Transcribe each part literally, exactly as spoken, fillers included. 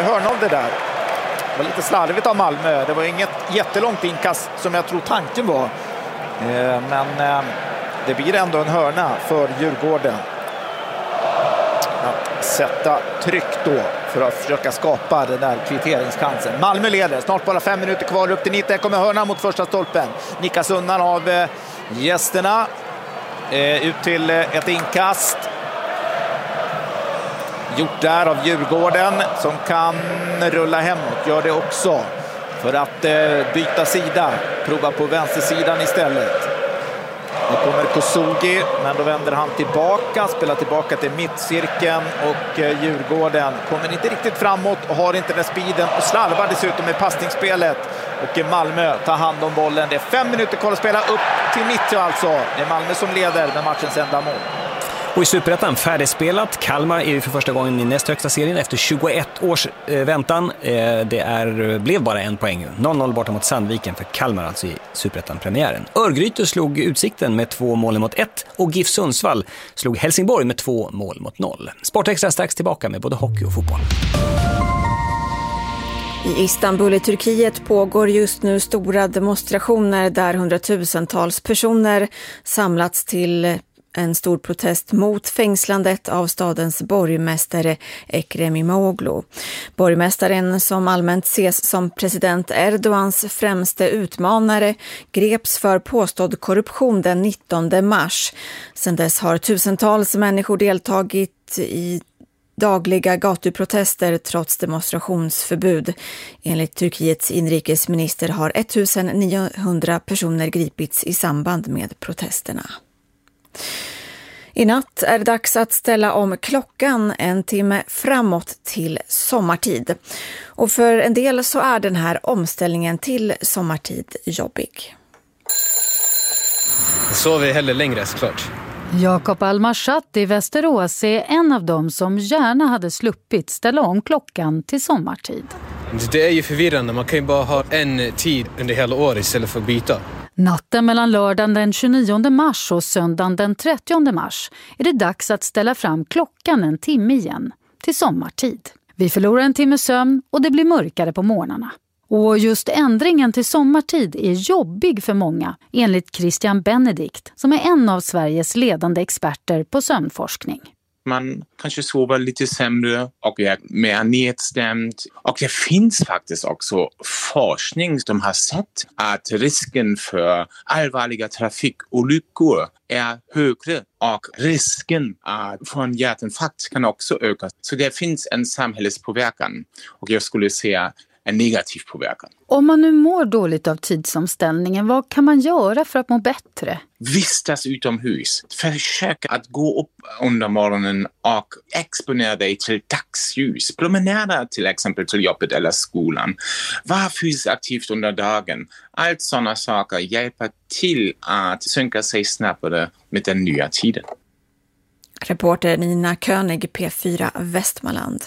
det hörna av det där. Det var lite slarvigt av Malmö. Det var inget jättelångt inkast som jag tror tanken var. Men det blir ändå en hörna för Djurgården. Att sätta tryck då för att försöka skapa den där kvitteringskansen. Malmö leder, snart bara fem minuter kvar upp till nittio. Kommer hörna mot första stolpen. Nickas undan av gästerna. Ut till ett inkast. Gjort där av Djurgården som kan rulla hemåt. Gör det också för att byta sida. Prova på vänstersidan istället. Nu kommer Kosugi, men då vänder han tillbaka, spelar tillbaka till mittcirkeln och Djurgården kommer inte riktigt framåt och har inte den speeden och slarvar dessutom med passningsspelet. Och Malmö tar hand om bollen. Det är fem minuter kvar att spela upp till nittio alltså. Det är Malmö som leder med matchens enda mål. Och i Superettan färdigspelat. Kalmar är ju för första gången i näst högsta serien efter tjugoett års eh, väntan. Eh, det är, blev bara en poäng. noll noll borta mot Sandviken för Kalmar alltså i Superettan-premiären. Örgryte slog Utsikten med två mål mot ett och GIF Sundsvall slog Helsingborg med två mål mot noll. Sportextra strax tillbaka med både hockey och fotboll. I Istanbul i Turkiet pågår just nu stora demonstrationer där hundratusentals personer samlats till en stor protest mot fängslandet av stadens borgmästare Ekrem İmamoğlu. Borgmästaren, som allmänt ses som president Erdogans främste utmanare, greps för påstådd korruption den nittonde mars. Sedan dess har tusentals människor deltagit i dagliga gatuprotester trots demonstrationsförbud. Enligt Turkiets inrikesminister har ettusenniohundra personer gripits i samband med protesterna. I natt är det dags att ställa om klockan en timme framåt till sommartid. Och för en del så är den här omställningen till sommartid jobbig. Så vi heller längre såklart. Jakob Almarchat i Västerås är en av dem som gärna hade sluppit ställa om klockan till sommartid. Det är ju förvirrande, man kan ju bara ha en tid under hela året istället för att byta. Natten mellan lördagen den tjugonionde mars och söndagen den trettionde mars är det dags att ställa fram klockan en timme igen till sommartid. Vi förlorar en timme sömn och det blir mörkare på morgnarna. Och just ändringen till sommartid är jobbig för många, enligt Christian Benedikt, som är en av Sveriges ledande experter på sömnforskning. Man kanske sover lite sämre och är mer nedstämd. Och det finns faktiskt också forskning som har sett att risken för allvarliga trafikolyckor är högre och risken för en hjärtinfarkt kan också öka. Så det finns en samhällspåverkan och jag skulle säga en negativ påverkan. Om man nu mår dåligt av tidsomställningen, vad kan man göra för att må bättre? Vistas utomhus. Försök att gå upp under morgonen och exponera dig till dagsljus. Promenera till exempel till jobbet eller skolan. Var fysiskt aktivt under dagen. Allt sådana saker hjälper till att synka sig snabbare med den nya tiden. Reporter Nina König, P fyra Västmanland.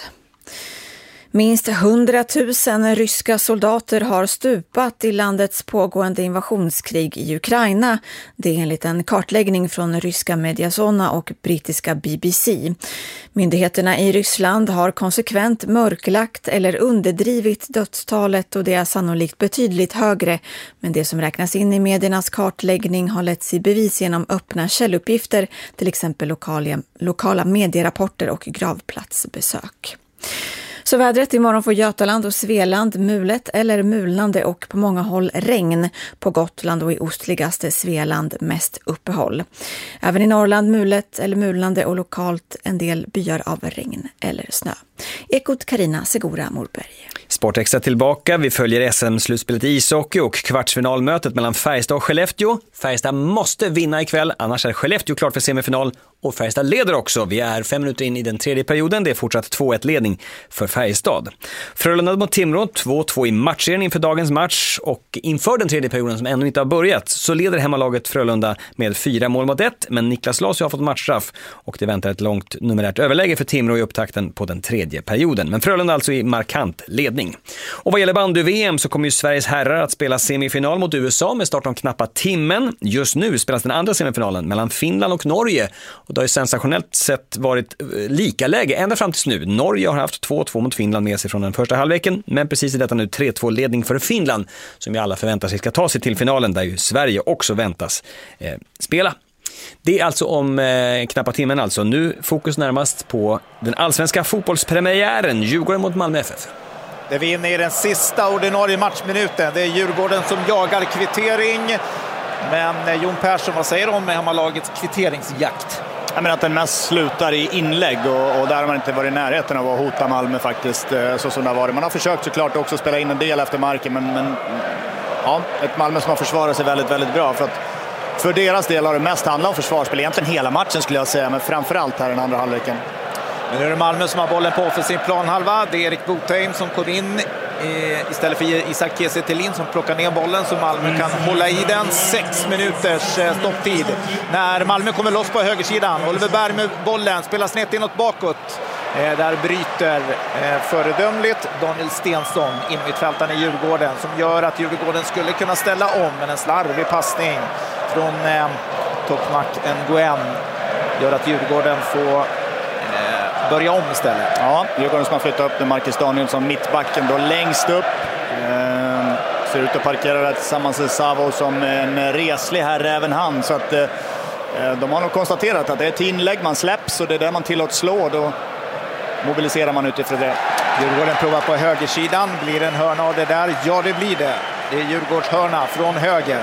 Minst hundratusen ryska soldater har stupat i landets pågående invasionskrig i Ukraina. Det är enligt en kartläggning från ryska Mediazona och brittiska B B C. Myndigheterna i Ryssland har konsekvent mörklagt eller underdrivit dödstalet och det är sannolikt betydligt högre. Men det som räknas in i mediernas kartläggning har letts i bevis genom öppna källuppgifter, till exempel lokala, lokala medierapporter och gravplatsbesök. Så vädret imorgon får Götaland och Svealand mulet eller mulnande och på många håll regn. På Gotland och i ostligaste Svealand mest uppehåll. Även i Norrland mulet eller mulnande och lokalt en del byar av regn eller snö. Ekot Carina Segura Morberg. Sportextra tillbaka. Vi följer S M-slutspelet i ishockey och kvartsfinalmötet mellan Färjestad och Skellefteå. Färjestad måste vinna ikväll, annars är Skellefteå klart för semifinal. Och Färjestad leder också. Vi är fem minuter in i den tredje perioden. Det är fortsatt två ett ledning för Färjestad. Frölunda mot Timrå, två två i matchserien inför dagens match. Och inför den tredje perioden som ännu inte har börjat så leder hemmalaget Frölunda med fyra mål mot ett. Men Niklas Larsson har fått matchstraff och det väntar ett långt numerärt överläge för Timrå i upptakten på den tredje perioden. Men Frölunda alltså i markant ledning. träning. Och vad gäller bandy-V M så kommer ju Sveriges herrar att spela semifinal mot U S A med start om knappa timmen. Just nu spelas den andra semifinalen mellan Finland och Norge. Och det har ju sensationellt sett varit lika läge ända fram tills nu. Norge har haft två två mot Finland med sig från den första halvleken, men precis i detta nu tre två ledning för Finland som ju alla förväntar sig ska ta sig till finalen där ju Sverige också väntas eh, spela. Det är alltså om eh, knappa timmen alltså. Nu fokus närmast på den allsvenska fotbollspremiären, Djurgården mot Malmö F F. Det är vi inne i den sista ordinarie matchminuten. Det är Djurgården som jagar kvittering. Men eh, Jon Persson, vad säger du om hemmalagets kvitteringsjakt? Jag menar att den mest slutar i inlägg och, och där har man inte varit i närheten av att hota Malmö faktiskt, så som det har varit. Man har försökt såklart också spela in en del efter marken, men, men ja, ett Malmö som har försvarat sig väldigt, väldigt bra. För att för deras del har det mest handlat om försvarsspel, egentligen hela matchen skulle jag säga, men framförallt här den andra halvleken. Men nu är det Malmö som har bollen på offensiv planhalva. Det är Erik Botheim som kom in eh, istället för Isak Kiese Thelin som plockar ner bollen så Malmö mm. kan hålla i den. Sex minuters eh, stopptid. När Malmö kommer loss på högersidan. Oliver Berg med bollen spelar snett inåt bakåt. Eh, där bryter eh, föredömligt Daniel Stensson in i mittfältaren i Djurgården som gör att Djurgården skulle kunna ställa om, men en slarvig passning från eh, Tokmak Nguyen gör att Djurgården får börja om istället. Ja, Djurgården som har flyttat upp med Marcus Danielsson, mittbacken då längst upp. Eh, ser ut att parkera där tillsammans med Savo som en reslig herre även han. Så att eh, de har nog konstaterat att det är ett inlägg man släpps och det är där man tillåts slå. Då mobiliserar man utifrån det. Djurgården provar på högersidan. Blir en hörna av det där? Ja, det blir det. Det är Djurgårds hörna från höger.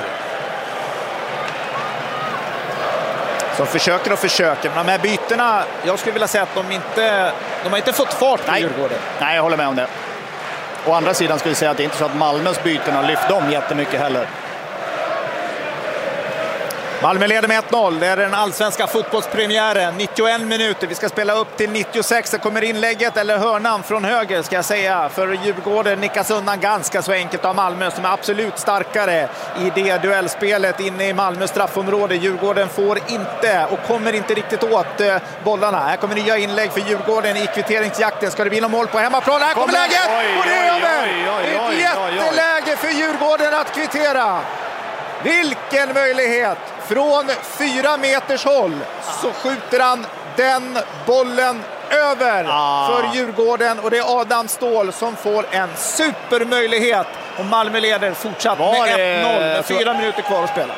Som försöker och försöker. Men de här bytena, jag skulle vilja säga att de inte de har inte fått fart på Nej. Djurgården. Nej, jag håller med om det. Å andra sidan skulle jag säga att det är inte så att Malmös byten har lyft dem jättemycket heller. Malmö leder med ett noll. Det är den allsvenska fotbollspremiären. nittioen minuter. Vi ska spela upp till nittiosex. Det kommer inlägget eller hörnan från höger ska jag säga. För Djurgården nickas undan ganska så enkelt av Malmö som är absolut starkare i det duellspelet inne i Malmö straffområde. Djurgården får inte och kommer inte riktigt åt bollarna. Här kommer nya inlägg för Djurgården i kvitteringsjakten. Ska det bli någon mål på hemmaplan? Här kommer läget! Och det är över! Ett jätteläge för Djurgården att kvittera. Vilken möjlighet! Från fyra meters håll så skjuter han den bollen över ah. för Djurgården och det är Adam Ståhl som får en supermöjlighet och Malmö leder fortsatt Var med ett noll med fyra minuter kvar att spela.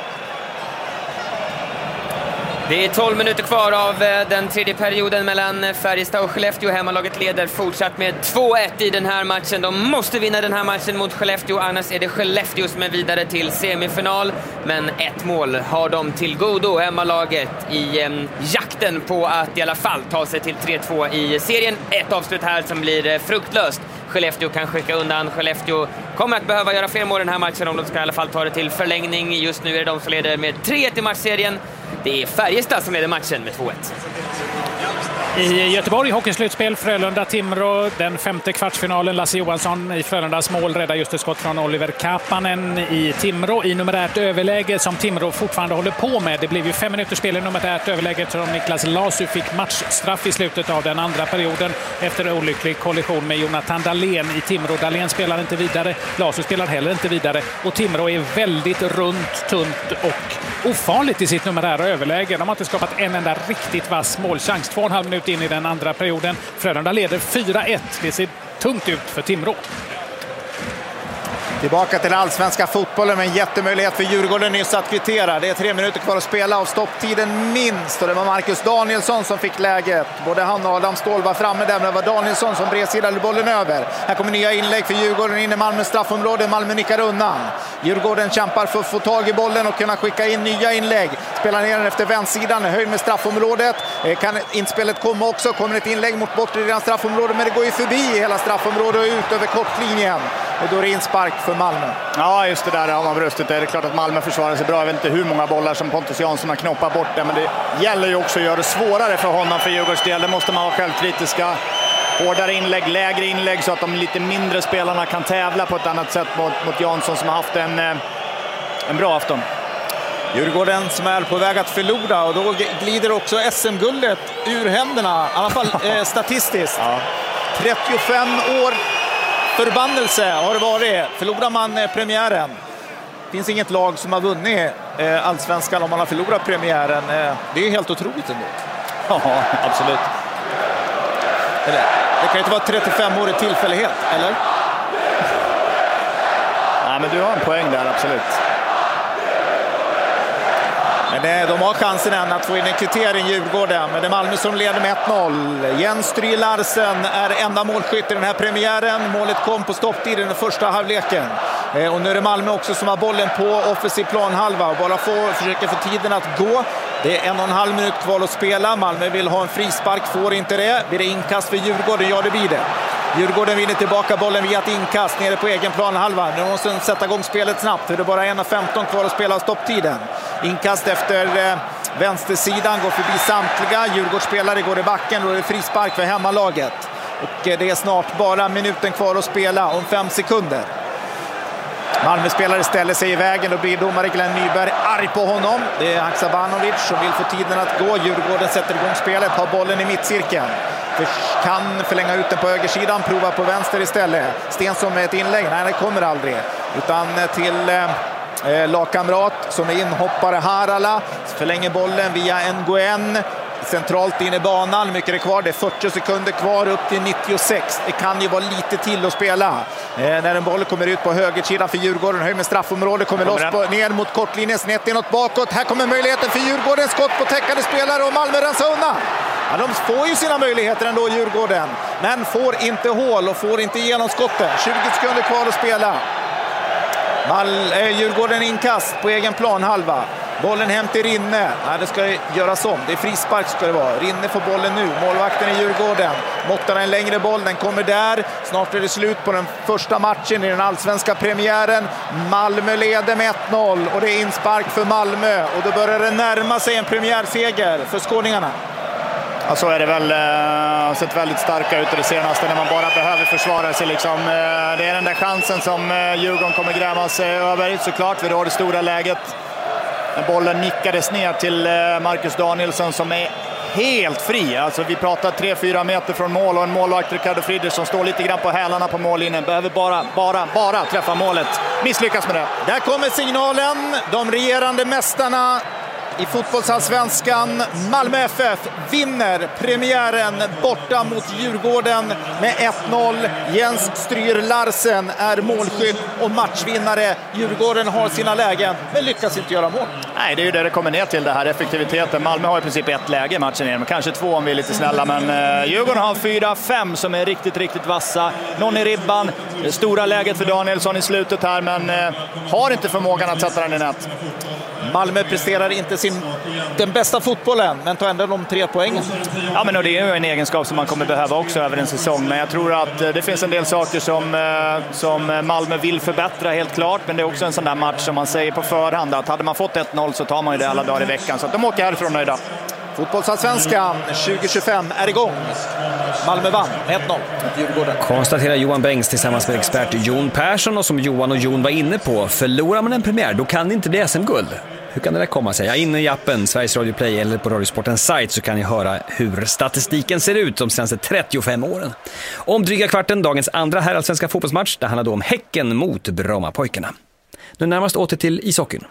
Det är tolv minuter kvar av den tredje perioden mellan Färjestad och Skellefteå. Hemmalaget leder fortsatt med två ett i den här matchen. De måste vinna den här matchen mot Skellefteå, annars är det Skellefteå som är vidare till semifinal. Men ett mål har de till godo, hemmalaget, i eh, jakten på att i alla fall ta sig till tre två i serien. Ett avslut här som blir fruktlöst. Skellefteå kan skicka undan. Skellefteå kommer att behöva göra fler mål den här matchen om de ska i alla fall ta det till förlängning. Just nu är det de som leder med tre ett i matchserien. Det är Färjestad som leder matchen med två ett. I Göteborg, hockeyslutspel, Frölunda-Timrå, den femte kvartsfinalen. Lasse Johansson i Frölundas mål räddar just ett skott från Oliver Kapanen i Timrå i numerärt överläge som Timrå fortfarande håller på med. Det blev ju fem minuters spel i numerärt överläge som Niklas Lasu fick matchstraff i slutet av den andra perioden efter en olycklig kollision med Jonathan Dahlén i Timrå. Dahlén spelar inte vidare, Lasu spelar heller inte vidare och Timrå är väldigt runt, tunt och ofarligt i sitt numerära överläge. De har inte skapat en enda riktigt vass målchans. Två och en halv minut in i den andra perioden. Frölunda leder fyra ett. Det ser tungt ut för Timrå. Tillbaka till allsvenska fotbollen med en jättemöjlighet för Djurgården nyss att kvittera. Det är tre minuter kvar att spela av stopptiden minst. Och det var Marcus Danielsson som fick läget. Både han och Adam Ståhl var framme där, men det var Danielsson som bredsidade bollen över. Här kommer nya inlägg för Djurgården in i Malmö straffområde. Malmö nickar undan. Djurgården kämpar för att få tag i bollen och kunna skicka in nya inlägg. Spelar ner den efter vänstersidan, höjd med straffområdet. Kan inspelet komma också? Kommer ett inlägg mot bortre straffområdet, men det går ju förbi hela straffområdet och ut över kortlinjen. Och då är det inspark för Malmö. Ja, just det där har man brustit. Det är klart att Malmö försvarar sig bra. Jag vet inte hur många bollar som Pontus Jansson har knoppat bort där, men det gäller ju också att göra det svårare för honom för Djurgårds del. Det måste man vara självkritiska. Hårdare inlägg, lägre inlägg så att de lite mindre spelarna kan tävla på ett annat sätt mot, mot Jansson som har haft en, en bra afton. Djurgården som är på väg att förlora och då glider också S M-guldet ur händerna. I alla fall eh, statistiskt. Ja. trettiofem år förbannelse har det varit. Förlorar man premiären. Det finns inget lag som har vunnit allsvenskan om man har förlorat premiären. Det är helt otroligt ändå. Ja, absolut. Eller, det kan ju inte vara trettiofem-årig tillfällighet, eller? Nej, men du har en poäng där, absolut. Men de har chansen än att få in en kvittering, Djurgården. Men det är Malmö som leder med ett noll. Jens Stry Larsen är enda målskytt i den här premiären. Målet kom på stopptid i den första halvleken. Och nu är det Malmö också som har bollen på offensiv planhalva och bara får, försöker få tiden att gå. Det är en och en halv minut kvar att spela. Malmö vill ha en frispark, får inte det. Blir det inkast för Djurgården? Ja, det blir det. Djurgården vinner tillbaka bollen via ett inkast nere på egen planhalva. Nu måste de sätta igång spelet snabbt, för det är bara en femton kvar att spela stopptiden. Inkast efter eh, vänstersidan, går förbi samtliga. Djurgårdsspelare går i backen och det är frispark för hemmalaget. Och eh, det är snart bara minuten kvar att spela om fem sekunder. Malmö-spelare ställer sig i vägen och blir domare Glenn Nyberg arg på honom. Det är Haksabanovic som vill få tiden att gå. Djurgården sätter igång spelet, har bollen i mittcirkeln. Kan förlänga ut den på högersidan, prova på vänster istället. Stensson med ett inlägg, nej det kommer aldrig. Utan till eh, lagkamrat som är inhoppare Harala. Förlänger bollen via Nguyen. Centralt in i banan, mycket är det kvar, det är fyrtio sekunder kvar upp till nittiosex. Det kan ju vara lite till att spela. Eh, när en boll kommer ut på högersidan för Djurgården, höj med straffområde, kommer loss på, ner mot kortlinjen, snett inåt bakåt. Här kommer möjligheten för Djurgården, skott på täckande spelare och Malmö rensar undan. Ja, de får ju sina möjligheter ändå, Djurgården, men får inte hål och får inte igenom skotten. tjugo sekunder kvar att spela. Mal, eh, Djurgården inkast på egen plan halva. Bollen hem till Rinne. Nej, det ska göras om. Det är frispark ska det vara. Rinne får bollen nu. Målvakten i Djurgården. Måttar en längre boll. Den kommer där. Snart är det slut på den första matchen i den allsvenska premiären. Malmö leder med ett noll. Och det är inspark för Malmö. Och då börjar det närma sig en premiärseger för skåningarna. Ja, så är det väl. Äh, sett väldigt starka ut i det senaste när man bara behöver försvara sig. Liksom. Äh, det är den där chansen som äh, Djurgården kommer gräma sig över. Såklart, vi har det stora läget. Bollen nickades ner till Marcus Danielsson som är helt fri. Alltså vi pratar tre fyra meter från mål och en målvakt Ricardo Friedrich som står lite grann på hälarna på mållinjen. Behöver bara, bara, bara träffa målet. Misslyckas med det. Där kommer signalen. De regerande mästarna i fotbollsallsvenskan, Malmö F F, vinner premiären borta mot Djurgården med ett noll. Jens Stryr Larsen är målskytt och matchvinnare. Djurgården har sina lägen men lyckas inte göra mål. Nej, det är ju det det kommer ner till, det här effektiviteten. Malmö har i princip ett läge i matchen igen, kanske två om vi är lite snälla, men eh, Djurgården har fyra fem som är riktigt, riktigt vassa. Någon i ribban, det stora läget för Danielsson i slutet här, men eh, har inte förmågan att sätta den i nät. Malmö presterar inte sin, den bästa fotbollen, men tar ändå de tre poängen. Ja, men och det är ju en egenskap som man kommer behöva också över en säsong. Men jag tror att det finns en del saker som, som Malmö vill förbättra helt klart. Men det är också en sån där match som man säger på förhand att hade man fått ett noll så tar man ju det alla dagar i veckan. Så att de åker härifrån nöjda. Fotbollsallsvenskan tjugo tjugofem är igång. Malmö vann med ett noll. Djurgården. Konstaterar Johan Bengts tillsammans med expert Jon Persson, och som Johan och Jon var inne på, förlorar man en premiär då kan det inte bli S M-guld. Hur kan det där komma sig? Ja, inne i appen Sveriges Radio Play eller på Radiosportens sajt så kan ni höra hur statistiken ser ut de senaste trettiofem åren. Om dryga kvarten, dagens andra herrallsvenska fotbollsmatch. Det handlar då om Häcken mot Brommapojkarna. Nu närmast åter till ishockeyn.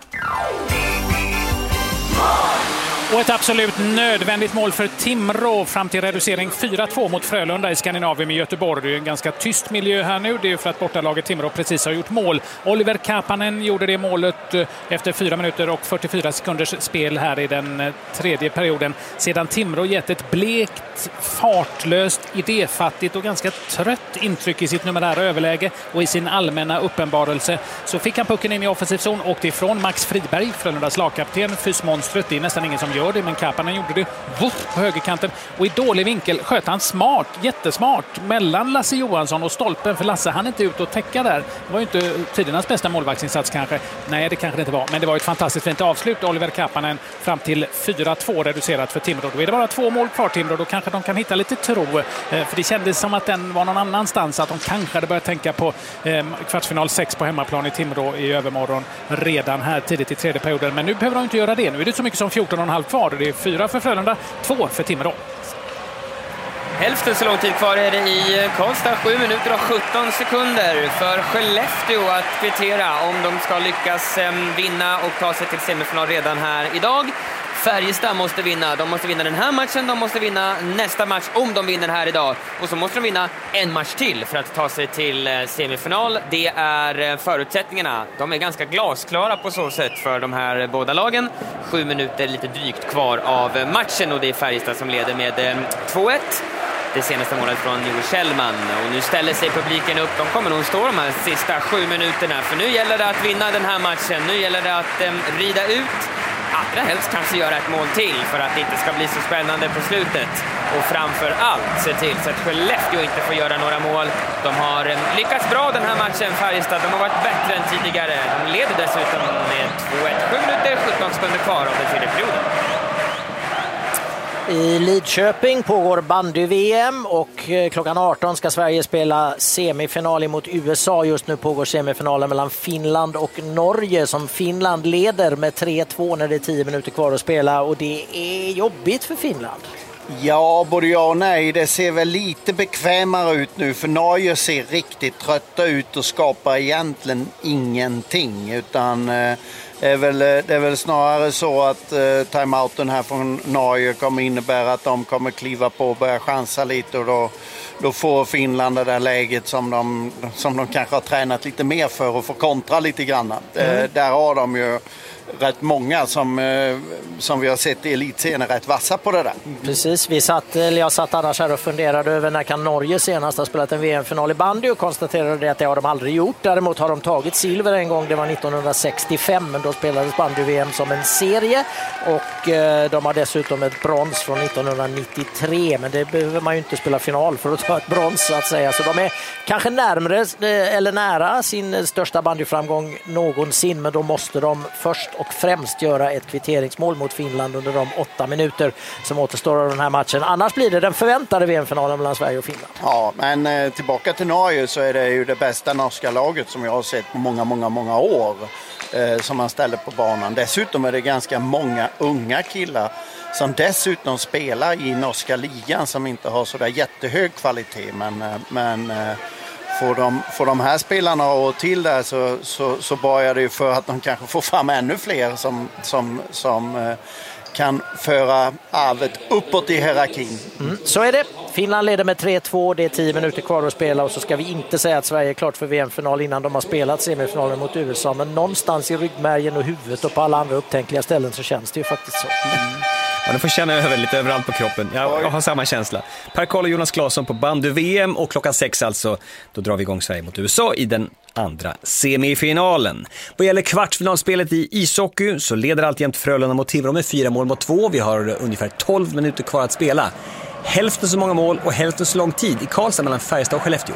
Och ett absolut nödvändigt mål för Timrå fram till reducering fyra två mot Frölunda i Skandinavien med Göteborg. Det är en ganska tyst miljö här nu. Det är för att bortalaget Timrå precis har gjort mål. Oliver Kapanen gjorde det målet efter fyra minuter och fyrtiofyra sekunders spel här i den tredje perioden. Sedan Timrå gett ett blekt, fartlöst, idéfattigt och ganska trött intryck i sitt numerära överläge och i sin allmänna uppenbarelse, så fick han pucken in i offensiv zon och åkte ifrån Max Friberg, Frölundas lagkapten, fysmonstret. Det är nästan ingen som gör det, men Kapanen gjorde det vuff, på högerkanten och i dålig vinkel sköt han smart, jättesmart mellan Lasse Johansson och stolpen, för Lasse han inte ut och täcka där. Det var ju inte tidernas bästa målvaktsinsats kanske. Nej, det kanske det inte var, men det var ett fantastiskt fint avslut. Oliver Kapanen fram till fyra två reducerat för Timrå. Då är det bara två mål kvar Timrå. Då kanske de kan hitta lite tro, för det kändes som att den var någon annanstans, att de kanske hade börjat tänka på eh, kvartsfinal sex på hemmaplan i Timrå i övermorgon redan här tidigt i tredje perioden. Men nu behöver de inte göra det. Nu är det så mycket som fjorton och en halv kvar. Det är fyra för Frölunda, två för Timrå. Hälften så lång tid kvar är det i Karlstad, sju minuter och sjutton sekunder för Skellefteå att kvittera om de ska lyckas vinna och ta sig till semifinal redan här idag. Färjestad måste vinna. De måste vinna den här matchen, de måste vinna nästa match om de vinner här idag. Och så måste de vinna en match till för att ta sig till semifinal. Det är förutsättningarna. De är ganska glasklara på så sätt för de här båda lagen. Sju minuter lite drygt kvar av matchen och det är Färjestad som leder med två ett. Det senaste målet från Joel Kjellman. Och nu ställer sig publiken upp. De kommer nog stå de här sista sju minuterna. För nu gäller det att vinna den här matchen. Nu gäller det att um, rida ut. Allra helst kanske göra ett mål till för att det inte ska bli så spännande på slutet. Och framför allt se till så att Skellefteå inte får göra några mål. De har um, lyckats bra den här matchen, Färjestad. De har varit bättre än tidigare. De leder dessutom med två ett. sju minuter, sjutton sekunder kvar av den tredje perioden. I Lidköping pågår bandy-V M och klockan arton ska Sverige spela semifinal mot U S A. Just nu pågår semifinalen mellan Finland och Norge som Finland leder med tre två när det är tio minuter kvar att spela och det är jobbigt för Finland. Ja, både ja och nej. Det ser väl lite bekvämare ut nu för Norge ser riktigt trötta ut och skapar egentligen ingenting utan eh, det, är väl, det är väl snarare så att eh, timeouten här från Norge kommer innebära att de kommer kliva på och börja chansa lite och då, då får Finland det där läget som de, som de kanske har tränat lite mer för och får kontra lite grann. Mm. Eh, där har de ju rätt många som, eh, som vi har sett i elitserien rätt vassa på det där. Precis, vi satt, eller jag satt annars här och funderade över när kan Norge senast ha spelat en V M-final i bandy och konstaterade att det har de aldrig gjort. Däremot har de tagit silver en gång, det var nittonhundrasextiofem, men då spelades bandy-V M som en serie och eh, de har dessutom ett brons från nittonhundranittiotre, men det behöver man ju inte spela final för att ta ett brons så att säga. Så de är kanske närmare eh, eller nära sin största bandyframgång någonsin, men då måste de först och främst göra ett kvitteringsmål mot Finland under de åtta minuter som återstår av den här matchen. Annars blir det den förväntade V M-finalen mellan Sverige och Finland. Ja, men eh, tillbaka till Norge så är det ju det bästa norska laget som jag har sett på många, många, många år eh, som man ställer på banan. Dessutom är det ganska många unga killar som dessutom spelar i norska ligan som inte har så där jättehög kvalitet, men, eh, men eh, Får de, får de här spelarna och till där så, så, så börjar det ju för att de kanske får fram ännu fler som, som, som eh, kan föra arvet uppåt i hierarkin. Mm, så är det. Finland leder med tre två, det är tio minuter kvar att spela och så ska vi inte säga att Sverige är klart för V M-final innan de har spelat semifinalen mot U S A, men någonstans i ryggmärgen och huvudet och på alla andra upptänkliga ställen så känns det ju faktiskt så. Mm. Ja, de får känna över lite överallt på kroppen. Jag, jag har samma känsla. Per Karl och Jonas Claesson på bandy-V M och klockan sex alltså, då drar vi igång Sverige mot U S A i den andra semifinalen. Vad gäller kvartsfinalspelet i ishockey så leder alltjämt Frölunda mot Timrå med fyra mål mot två. Vi har ungefär tolv minuter kvar att spela. Hälften så många mål och hälften så lång tid i Karlstad mellan Färjestad och Skellefteå.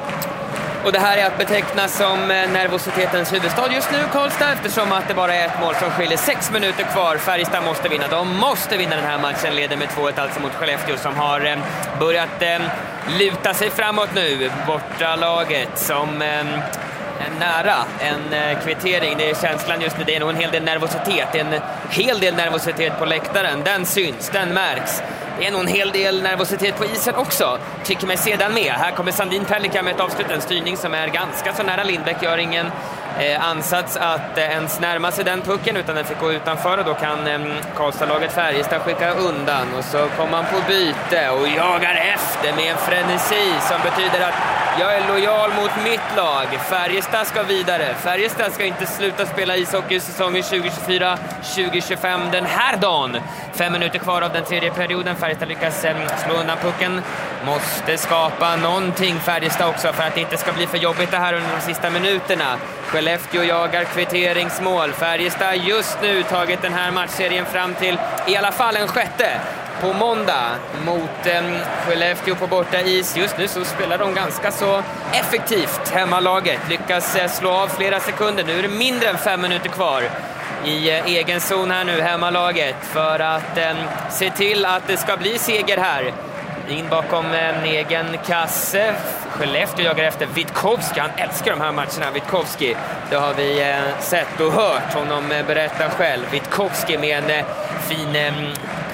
Och det här är att beteckna som nervositetens huvudstad just nu, Karlstad, eftersom att det bara är ett mål som skiljer. Sex minuter kvar. Färjestad måste vinna. De måste vinna den här matchen. Leder med två ett alltså mot Skellefteå som har börjat eh, luta sig framåt nu. Borta laget som eh, är nära en eh, kvittering. Det är känslan just nu. Det är nog en hel del nervositet. Det är en hel del nervositet på läktaren. Den syns, den märks. Det är nog en hel del nervositet på isen också, tycker mig sedan med. Här kommer Sandin Pellikka med ett avslut, en styrning som är ganska så nära. Lindbäck gör ingen eh, ansats att eh, ens närma sig den pucken, utan den fick gå utanför och då kan eh, Karlstad-laget Färjestad skicka undan. Och så kommer man på byte och jagar efter med en frenesi som betyder att jag är lojal mot mitt lag. Färjestad ska vidare. Färjestad ska inte sluta spela ishockey säsongen tjugo tjugofyra tjugo tjugofem den här dagen. Fem minuter kvar av den tredje perioden. Färjestad lyckas slå undan pucken. Måste skapa någonting Färjestad också för att det inte ska bli för jobbigt det här under de sista minuterna. Skellefteå jagar kvitteringsmål. Färjestad just nu tagit den här matchserien fram till i alla fall en sjätte. På måndag mot eh, Skellefteå på borta is. Just nu så spelar de ganska så effektivt. Hemmalaget lyckas eh, slå av flera sekunder. Nu är det mindre än fem minuter kvar i eh, egen zon här nu, hemmalaget, för att eh, se till att det ska bli seger här. In bakom en egen kasse. Skellefteå jagar efter Witkowski. Han älskar de här matcherna, Witkowski. Det har vi eh, sett och hört honom eh, berätta själv. Witkowski med en eh, fin eh,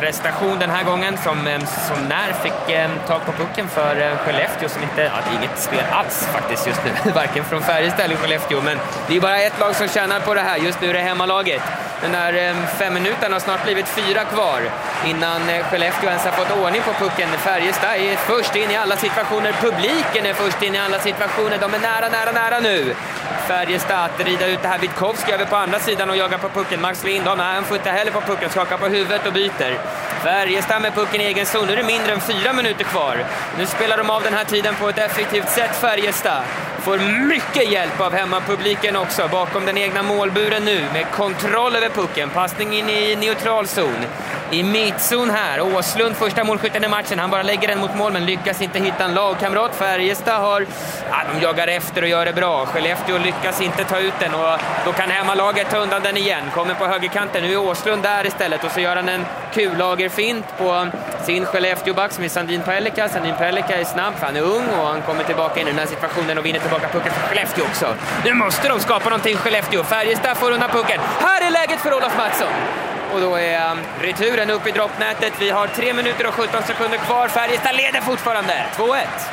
prestation den här gången som, som när fick tag på pucken för Skellefteå som inte, ja, det är inget spel alls faktiskt just nu, varken från Färjestad eller Skellefteå, men det är bara ett lag som tjänar på det här, just nu är det hemmalaget. Den där fem minuterna har snart blivit fyra kvar innan Skellefteå ens har fått ordning på pucken. Färjestad är först in i alla situationer, publiken är först in i alla situationer, de är nära, nära, nära nu. Färjestad att rida ut det här. Witkowski över på andra sidan och jagar på pucken. Max Lindholm, han får inte heller på pucken, skakar på huvudet och byter. Färjestad med pucken i egen zon, nu är det mindre än fyra minuter kvar. Nu spelar de av den här tiden på ett effektivt sätt. Färjestad får mycket hjälp av hemmapubliken också bakom den egna målburen nu med kontroll över pucken. Passning in i neutralzon. I mittzon här. Åslund, första målskytten i matchen. Han bara lägger den mot mål men lyckas inte hitta en lagkamrat. Färjestad har... Ja, de jagar efter och gör det bra. Skellefteå lyckas inte ta ut den och då kan hemmalaget ta undan den igen. Kommer på högerkanten. Nu är Åslund där istället och så gör han en kullagerfint på sin Skellefteå-back som är Sandin Pellikka. Sandin Pellikka är snabb för han är ung och han kommer tillbaka in i den här situationen och vinner tillbaka pucken för Skellefteå också. Nu måste de skapa någonting Skellefteå. Färjestad får undan pucken. Här är läget för Olof Mattsson. Och då är um, returen upp i droppnätet. Vi har tre minuter och sjutton sekunder kvar. Färjestad leder fortfarande. två ett.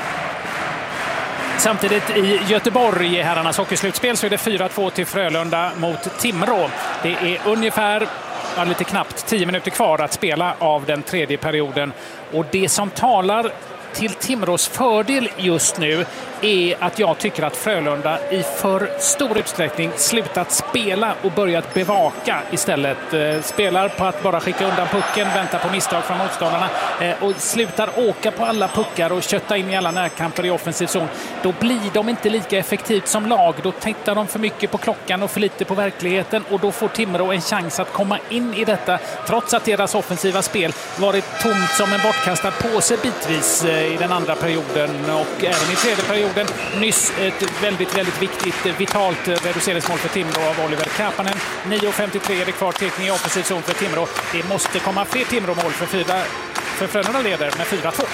Samtidigt i Göteborg i herrarnas hockeyslutspel så är det fyra två till Frölunda mot Timrå. Det är ungefär, ja, lite knappt tio minuter kvar att spela av den tredje perioden. Och det som talar till Timrås fördel just nu är att jag tycker att Frölunda i för stor utsträckning slutat spela och börjat bevaka istället. Eh, spelar på att bara skicka undan pucken, vänta på misstag från motståndarna eh, och slutar åka på alla puckar och kötta in i alla närkamper i offensiv zon. Då blir de inte lika effektivt som lag. Då tittar de för mycket på klockan och för lite på verkligheten och då får Timrå en chans att komma in i detta trots att deras offensiva spel varit tomt som en bortkastad påse bitvis eh, i den andra perioden och även i tredje perioden. Nyss ett väldigt, väldigt viktigt, vitalt reduceringsmål för Timrå av Oliver Kapanen. nio femtiotre är det kvar, teckning i offensiv zon för Timrå. Det måste komma fler Timrå-mål för, fyra, för Frölunda leder med fyra två.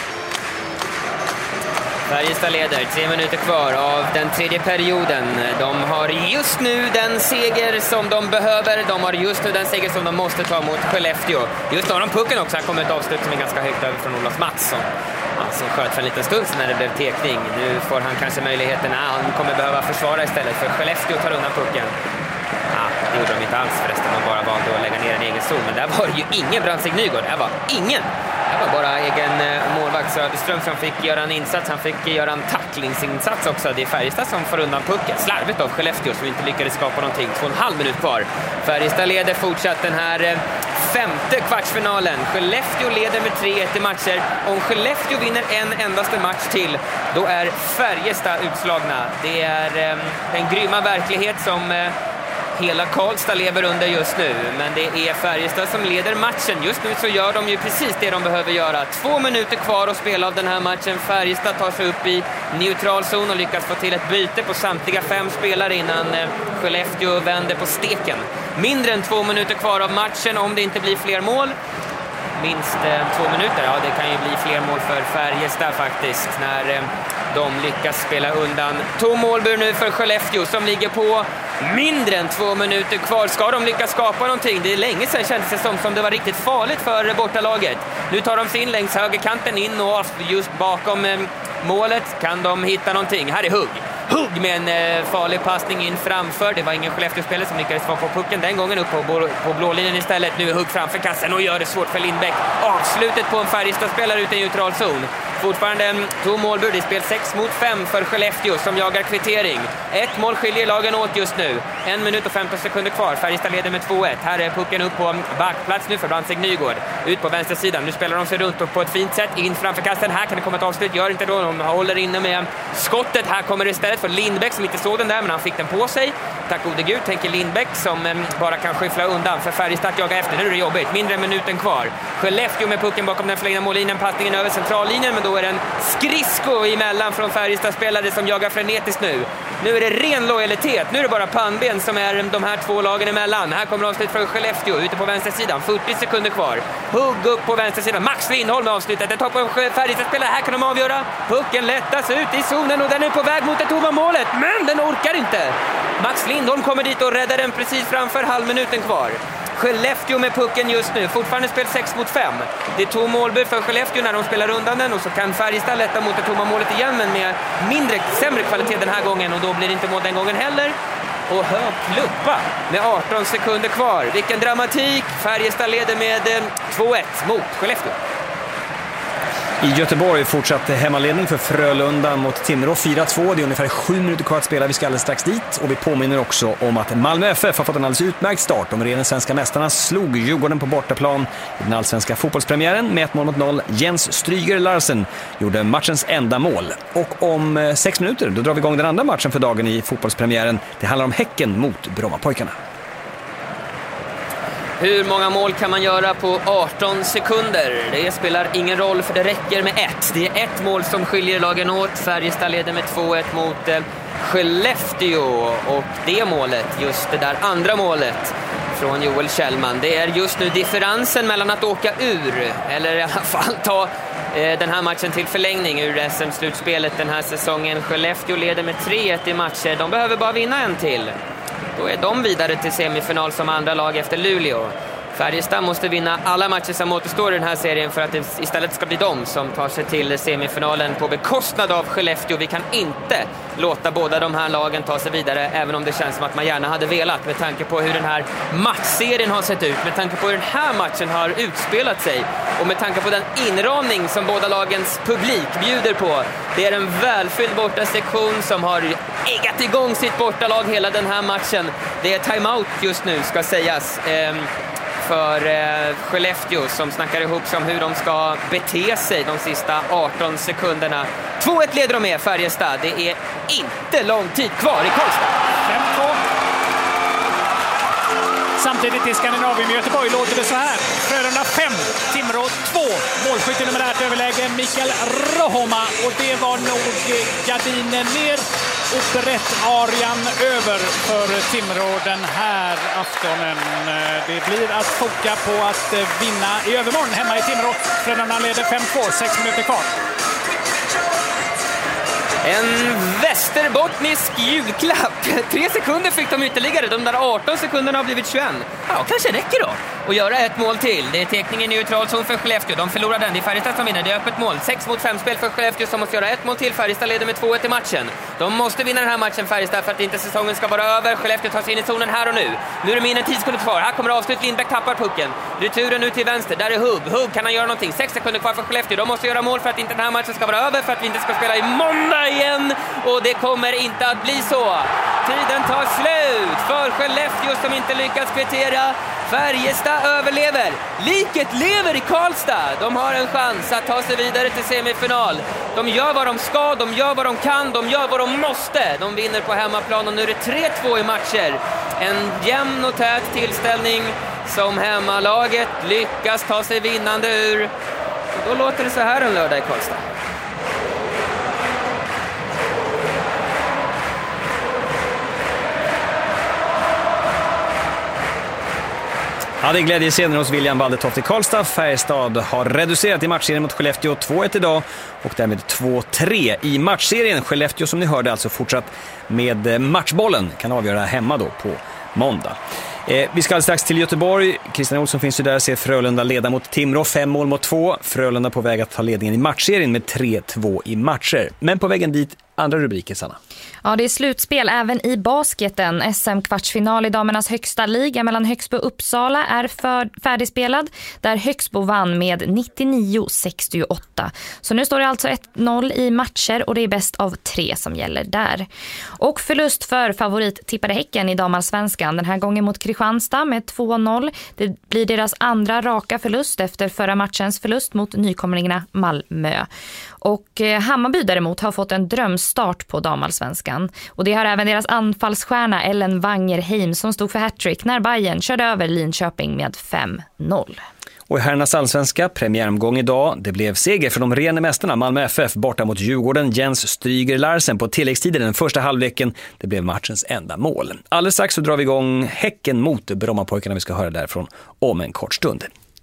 Färjestad leder, tre minuter kvar av den tredje perioden. De har just nu den seger som de behöver. De har just nu den seger som de måste ta mot Skellefteå. Just har de pucken också. Han kommer ett avslut som är ganska högt över från Olof Mattsson. Han som sköt för en liten stund sedan när det blev tekning. Nu får han kanske möjligheten. Nej, han kommer behöva försvara istället för Skellefteå tar undan pucken. Ja, det gjorde de inte alls förresten. De bara valde att lägga ner en egen zon. Men där var ju ingen Brandstig Nygård. Det var ingen. Det var bara egen målvakt Söderström som fick göra en insats. Han fick göra en tacklingsinsats också. Det är Färjestad som får undan pucken. Slarvigt av Skellefteå som inte lyckades skapa någonting. Två och en halv minut kvar. Färjestad leder fortsatt den här femte kvartsfinalen. Skellefteå leder med tre ett i matcher. Om Skellefteå vinner en endaste match till, då är Färjestad utslagna. Det är den grymma verklighet som hela Karlstad lever under just nu, men det är Färjestad som leder matchen. Just nu så gör de ju precis det de behöver göra. Två minuter kvar att spela av den här matchen. Färjestad tar sig upp i neutralzon och lyckas få till ett byte på samtliga fem spelare innan Skellefteå vänder på steken. Mindre än två minuter kvar av matchen om det inte blir fler mål. Minst eh, två minuter, ja det kan ju bli fler mål för Färjestad faktiskt när eh, de lyckas spela undan. Tom målbur nu för Skellefteå som ligger på mindre än två minuter kvar. Ska de lyckas skapa någonting? Det är länge sedan kändes det som, som det var riktigt farligt för bortalaget. Nu tar de sig in längs högerkanten in och just bakom eh, målet kan de hitta någonting. Här är Hugg. Hugg med en eh, farlig passning in framför. Det var ingen Skellefteå-spelare som lyckades få på pucken den gången upp på, på blålinjen istället. Nu är Hugg framför kassen och gör det svårt för Lindbäck. Avslutet på en Färjestad-spelare ute i neutral zon. Fortfarande en tom målbur. Det är spel sex mot fem för Skellefteå som jagar kvittering. Ett mål skiljer lagen åt just nu. En minut och femton sekunder kvar. Färjestad leder med två ett. Här är pucken upp på backplats nu för Brandstig Nygård. Ut på vänstersidan. Nu spelar de sig runt på ett fint sätt. In framför kassen. Här kan det komma ett avslut. Gör inte då. De håller inne med skottet. Här kommer det istället för Lindbäck som inte såg den där, men han fick den på sig. Tack gode Gud, tänker Lindbäck som eh, bara kan skyffla undan för Färjestad att jaga efter. Nu är det jobbigt. Mindre än minuten kvar. Skellefteå med pucken bakom den förlängda mållinjen. Passningen över centrallinjen, men då är det en skridsko emellan från Färjestad-spelare som jagar frenetiskt nu. Nu är det ren lojalitet. Nu är det bara pannben som är de här två lagen emellan. Här kommer avslut från Skellefteå ute på vänstersidan. fyrtio sekunder kvar. Hugg upp på vänstersidan. Max Lindholm avslutat. Det tar på Färjestad-spelare. Här kan de avgöra. Pucken lättas ut i zonen och den är på väg mot det tomma målet. Men den orkar inte. Max Lindholm kommer dit och räddar den precis framför halvminuten kvar. Skellefteå med pucken just nu. Fortfarande spel sex mot fem. Det är två målbud för Skellefteå när de spelar undan den och så kan Färjestad lätta mot det tomma målet igen men med mindre, sämre kvalitet den här gången och då blir det inte mål den gången heller. Och hög klubba med arton sekunder kvar. Vilken dramatik! Färjestad leder med två ett mot Skellefteå. I Göteborg fortsatte hemmaledning för Frölunda mot Timrå fyra två. Det är ungefär sju minuter kvar att spela. Vi ska alldeles strax dit. Och vi påminner också om att Malmö F F har fått en alldeles utmärkt start. De regerande svenska mästarna slog Djurgården på bortaplan i den allsvenska fotbollspremiären med ett mål mot noll. Jens Stryger Larsen gjorde matchens enda mål. Och om sex minuter då drar vi igång den andra matchen för dagen i fotbollspremiären. Det handlar om Häcken mot Brommapojkarna. Hur många mål kan man göra på arton sekunder? Det spelar ingen roll för det räcker med ett. Det är ett mål som skiljer lagen åt. Färjestad leder med två ett mot eh, Skellefteå. Och det målet, just det där andra målet från Joel Kjellman, det är just nu differensen mellan att åka ur eller i alla fall ta eh, den här matchen till förlängning ur S M-slutspelet den här säsongen. Skellefteå leder med tre ett i matcher. De behöver bara vinna en till. Då är de vidare till semifinal som andra lag efter Luleå. Färjestad måste vinna alla matcher som återstår i den här serien för att det istället ska bli de som tar sig till semifinalen på bekostnad av Skellefteå. Vi kan inte låta båda de här lagen ta sig vidare, även om det känns som att man gärna hade velat med tanke på hur den här matchserien har sett ut, med tanke på hur den här matchen har utspelat sig och med tanke på den inramning som båda lagens publik bjuder på. Det är en välfylld bortasektion som har eggat igång sitt bortalag hela den här matchen. Det är timeout just nu, ska sägas. Ehm, för eh, Skellefteå som snackar ihop sig om hur de ska bete sig de sista arton sekunderna. två ett leder de med Färjestad. Det är inte lång tid kvar i Karlstad. fem två. Samtidigt i Skandinavien med Göteborg låter det så här. Frölunda fem, Timrå två. Målskytt i numerärt överläge Mikael Rohoma. Och det var nog gardinen ner och berätt-arian över för Timrå den här aftonen. Det blir att foka på att vinna i övermorgon hemma i Timrå. Frölunda leder fem två, sex minuter kvar. En västerbottnisk julklapp. Tre sekunder fick de ytterligare. De där arton sekunderna har blivit tjugoett. Ja, kanske räcker då. Och göra ett mål till. Det är teckningen i neutral zon för Skellefteå. De förlorar den. Det är Färjestad som vinner. Det är öppet mål. sex mot fem spel för Skellefteå som måste göra ett mål till. Färjestad leder med två ett i matchen. De måste vinna den här matchen, Färjestad, för att inte säsongen ska vara över. Skellefteå tar sig in i zonen här och nu. Nu är det mindre tid sekunder kvar. Här kommer avslut. Lindbäck tappar pucken. Returen ut till vänster. Där är Hugg. Hugg kan han göra någonting. sex sekunder kvar för Skellefteå. De måste göra mål för att inte den här matchen ska vara över. För att vi inte ska spela i måndag igen. Och det kommer inte att bli så. Tiden tar slut för Skellefteå som inte lyckas kvittera. Färjestad överlever. Liket lever i Karlstad. De har en chans att ta sig vidare till semifinal. De gör vad de ska, de gör vad de kan, de gör vad de måste. De vinner på hemmaplan och nu är det tre två i matcher. En jämn och tät tillställning som hemmalaget lyckas ta sig vinnande ur. Och då låter det så här en lördag i Karlstad. Ja, det är glädjescenen hos William Baldertoft i Karlstad. Färjestad har reducerat i matchserien mot Skellefteå två ett idag och därmed två tre i matchserien. Skellefteå som ni hörde alltså fortsatt med matchbollen, kan avgöra hemma då på måndag. Eh, vi ska strax till Göteborg. Christian Olsson finns ju där, ser Frölunda leda mot Timrå, fem mål mot två. Frölunda på väg att ta ledningen i matchserien med tre två i matcher. Men på vägen dit, andra rubriker, Sanna. Ja, det är slutspel även i basketen. S M-kvartsfinal i damernas högsta liga mellan Högsbo och Uppsala är för, färdigspelad, där Högsbo vann med nittionio sextioåtta. Så nu står det alltså ett noll i matcher och det är bäst av tre som gäller där. Och förlust för favorit tippade Häcken i damallsvenskan, den här gången mot Kristianstad med två noll. Det blir deras andra raka förlust efter förra matchens förlust mot nykomlingarna Malmö. Och eh, Hammarby däremot har fått en drömstart på damallsvenskan. Och det har även deras anfallsstjärna Ellen Wangerheim som stod för hattrick när Bayern körde över Linköping med fem noll. Och i herrarnas allsvenska, premiäromgång idag. Det blev seger för de rena mästarna Malmö F F borta mot Djurgården. Jens Stryger Larsen på tilläggstiden den första halvleken. Det blev matchens enda mål. Alldeles strax så drar vi igång Häcken mot Brommapojkarna. Vi ska höra därifrån om en kort stund.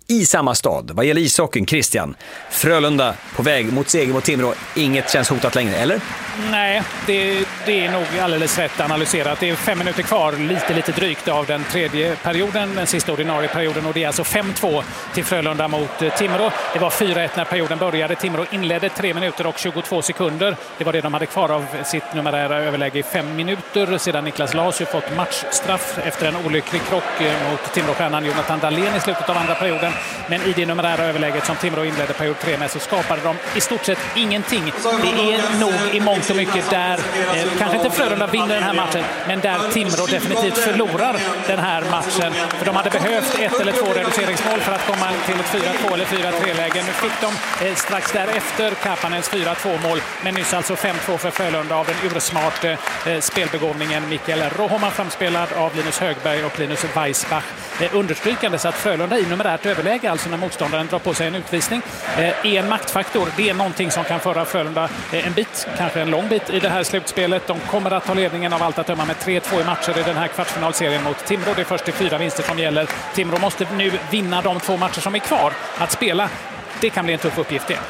i samma stad. Vad gäller ishockeyn, Christian, Frölunda på väg mot seger mot Timrå. Inget känns hotat längre, eller? Nej, det, det är nog alldeles rätt analyserat. Det är fem minuter kvar, lite lite drygt av den tredje perioden, den sista ordinarie perioden, och det är alltså fem två till Frölunda mot Timrå. Det var fyra ett när perioden började. Timrå inledde tre minuter och tjugotvå sekunder. Det var det de hade kvar av sitt numerära överläge i fem minuter sedan Niklas Larsson fått matchstraff efter en olycklig krock mot Timråstjärnan Jonathan Dahlén i slutet av andra perioden. Men i det numerära överläget som Timrå inledde period tre med så skapade de i stort sett ingenting. Det är nog i mångt och mycket där, eh, kanske inte Frölunda vinner den här matchen, men där Timrå definitivt förlorar den här matchen. För de hade behövt ett eller två reduceringsmål för att komma till ett fyra två eller fyra tre-läge. Nu fick de eh, strax därefter Kapanens fyra två-mål, men nyss alltså fem två för Frölunda av den ursmart eh, spelbegåvningen Mikael Rohoman, framspelad av Linus Högberg och Linus Weissbach. Eh, understrykande så att Frölunda i numerärt överläge, alltså när motståndaren drar på sig en utvisning, eh, är en maktfaktor. Det är någonting som kan föra Frölunda eh, en bit, kanske en lång bit i det här slutspelet. De kommer att ta ledningen av allt att döma med tre två i matcher i den här kvartsfinalserien mot Timrå. Det är först till fyra vinster som gäller. Timrå måste nu vinna de två matcher som är kvar att spela. Det kan bli en tuff uppgift det.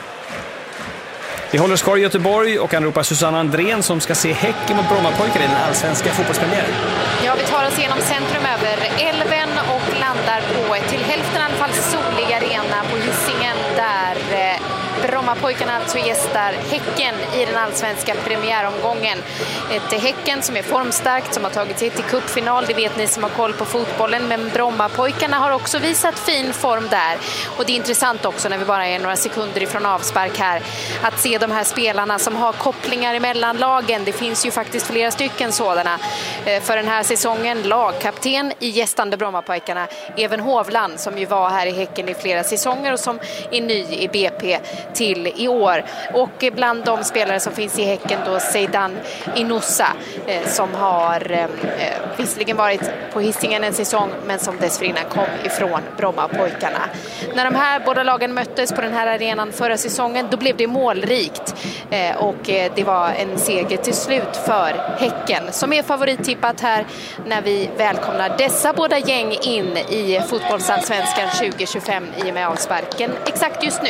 Vi håller oss kvar i Göteborg och anropar Susanna Andrén som ska se Häcken mot Brommapojkar i den allsvenska fotbollspremiären. Ja, vi tar oss igenom centrum över älven och landar på ett till hälften i alla fall solig arena på Hisingen där eh, Brommapojkarna alltså gästar Häcken i den allsvenska premiäromgången. Ett Häcken som är formstarkt, som har tagit sig till cupfinal, det vet ni som har koll på fotbollen, men Brommapojkarna har också visat fin form där. Och det är intressant också när vi bara är några sekunder ifrån avspark här att se de här spelarna som har kopplingar emellan lagen. Det finns ju faktiskt flera stycken sådana för den här säsongen. Lagkapten i gästande Brommapojkarna, Even Hovland, som ju var här i Häcken i flera säsonger och som är ny i B P till i år. Och bland de spelare som finns i Häcken då Seidan Inusa eh, som har eh, visserligen varit på Hisingen en säsong men som dessförinnan kom ifrån Brommapojkarna. När de här båda lagen möttes på den här arenan förra säsongen då blev det målrikt eh, och eh, det var en seger till slut för Häcken som är favorittippat här när vi välkomnar dessa båda gäng in i fotbollsallsvenskan tjugo tjugofem i och med avsparken exakt just nu.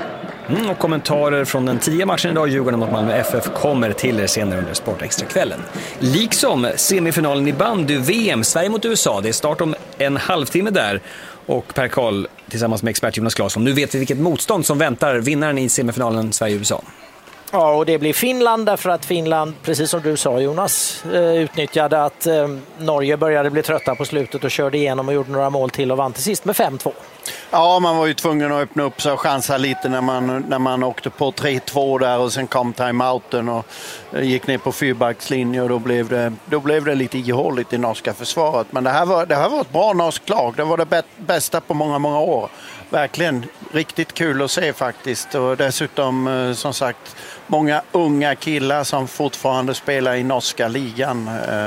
Mm, och kommentarer från den tio matchen idag, Djurgården mot Malmö F F, kommer till er senare under Sportextra-kvällen. Liksom semifinalen i bandy-V M, Sverige mot U S A. Det är start om en halvtimme där. Och Per Karl tillsammans med expert Jonas Claesson. Nu vet vi vilket motstånd som väntar vinnaren i semifinalen Sverige-U S A. Ja, och det blir Finland därför att Finland, precis som du sa Jonas, utnyttjade att Norge började bli trötta på slutet och körde igenom och gjorde några mål till och vann till sist med fem två. Ja, man var ju tvungen att öppna upp sig och chansa lite när man, när man åkte på tre två där och sen kom timeouten och gick ner på fyrbackslinje och då blev det, då blev det lite ihåligt i norska försvaret. Men det här var, det här var ett bra norskt lag. Det var det bästa på många, många år. Verkligen riktigt kul att se faktiskt. Och dessutom som sagt många unga killar som fortfarande spelar i norska ligan.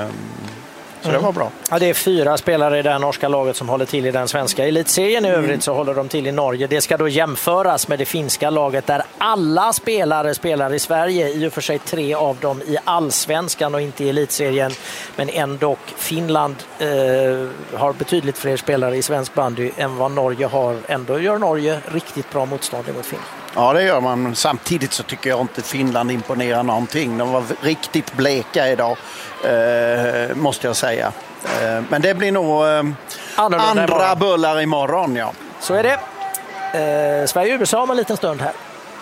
Så det var bra. Ja, det är fyra spelare i det här norska laget som håller till i den svenska elitserien. I övrigt mm. så håller de till i Norge. Det ska då jämföras med det finska laget där alla spelare spelar i Sverige. I och för sig tre av dem i allsvenskan och inte i elitserien. Men ändå Finland eh, har betydligt fler spelare i svensk bandy än vad Norge har. Ändå gör Norge riktigt bra motstånd mot Finland. Ja, det gör man. Samtidigt så tycker jag inte Finland imponerar någonting. De var riktigt bleka idag, eh, måste jag säga. Eh, men det blir nog eh, andra bullar imorgon, ja. Så är det. Eh, Sverige-U S A om en liten stund här.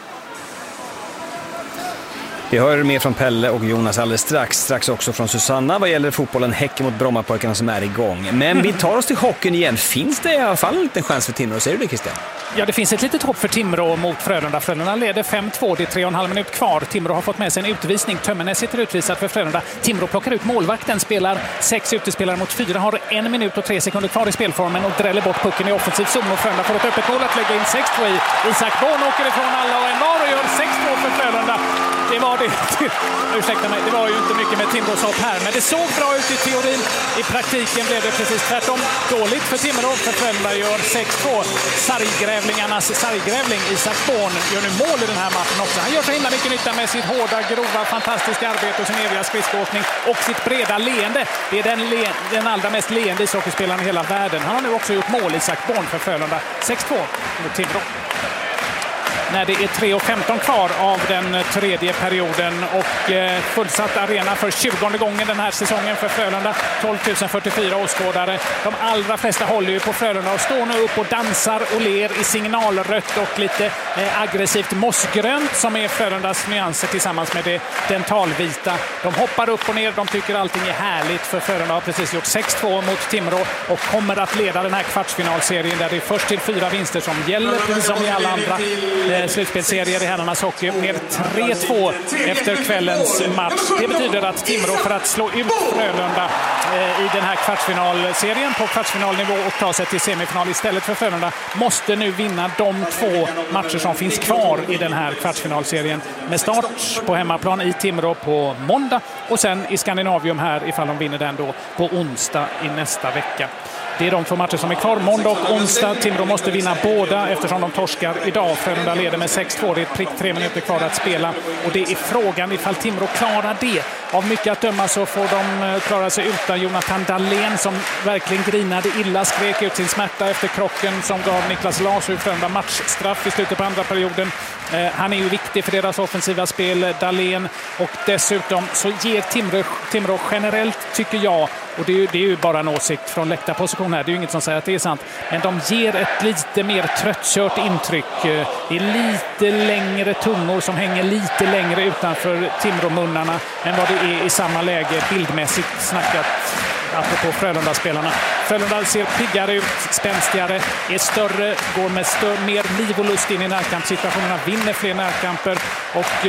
Vi hör mer från Pelle och Jonas alldeles strax. Strax också från Susanna vad gäller fotbollen Häcken mot Brommapojkarna som är igång. Men vi tar oss till hockeyn igen. Finns det i alla fall en liten chans för Timrå? Säger du det, Christian? Ja, det finns ett litet hopp för Timrå mot Frölunda. Frölunda leder fem två, det är tre och en halv minut kvar. Timrå har fått med sig en utvisning. Tömmernes sitter utvisad för Frölunda. Timrå plockar ut målvakten, spelar sex utespelare mot fyra. Har en minut och tre sekunder kvar i spelformen och dräller bort pucken i offensiv zon. Och Frölunda får ett öppet mål att lägga in sex två i. Isak Born åker ifrån alla och en var och gör sex två för Frölunda. det var det. Ursäkta mig, det var ju inte mycket med Timrås hopp här. Men det såg bra ut i teorin. I praktiken blev det precis tvärtom. Dåligt för Timrå, för Frölunda gör sex två. Sarggrävlingarnas sarggrävling Isak Born gör nu mål i den här matchen också. Han gör så himla mycket nytta med sitt hårda, grova, fantastiska arbete och sin eviga skridskoåkning och sitt breda leende. Det är den, le den allra mest leende ishockeyspelaren i hela världen. Han har nu också gjort mål, Isak Born, för Frölunda. sex två mot Timrå. När det är tre femton kvar av den tredje perioden och eh, fullsatt arena för tjugonde gången den här säsongen för Frölunda. tolv tusen fyrtiofyra åskådare. De allra flesta håller ju på Frölunda och står nu upp och dansar och ler i signalrött och lite eh, aggressivt mossgrönt som är Frölundas nyanser tillsammans med det dentalvita. De hoppar upp och ner, de tycker allting är härligt, för Frölunda har precis gjort sex två mot Timrå och kommer att leda den här kvartsfinalserien där det är först till fyra vinster som gäller, precis som i alla andra eh, slutspelsserier i herrarnas hockey, med tre två efter kvällens match. Det betyder att Timrå, för att slå ut Frölunda eh, i den här kvartsfinalserien på kvartsfinalnivå och ta sig till semifinal istället för Frölunda, måste nu vinna de två matcher som finns kvar i den här kvartsfinalserien, med start på hemmaplan i Timrå på måndag och sen i Skandinavium här, ifall de vinner den då, på onsdag i nästa vecka. Det är de två matcher som är kvar, måndag och onsdag. Timrå måste vinna båda eftersom de torskar idag. Frölunda leder med sex två, det är prick tre minuter kvar att spela. Och det är frågan ifall Timrå klarar det. Av mycket att döma så får de klara sig utan Jonathan Dahlén, som verkligen grinade illa, skrek ut sin smärta efter krocken som gav Niklas Larsson Frölunda matchstraff i slutet på andra perioden. Eh, han är ju viktig för deras offensiva spel, Dahlén. Och dessutom så ger Timrå, Timrå generellt, tycker jag, och det är, ju, det är ju bara en åsikt från läktarposition här, det är ju inget som säger att det är sant, men de ger ett lite mer tröttkört intryck. Det är lite längre tungor som hänger lite längre utanför Timrå-munnarna än vad det är i samma läge bildmässigt snackat, apropå Frölunda-spelarna. Frölunda ser piggare ut, spänstigare, är större, går med större, mer liv och lust in i närkampssituationerna, vinner fler närkamper och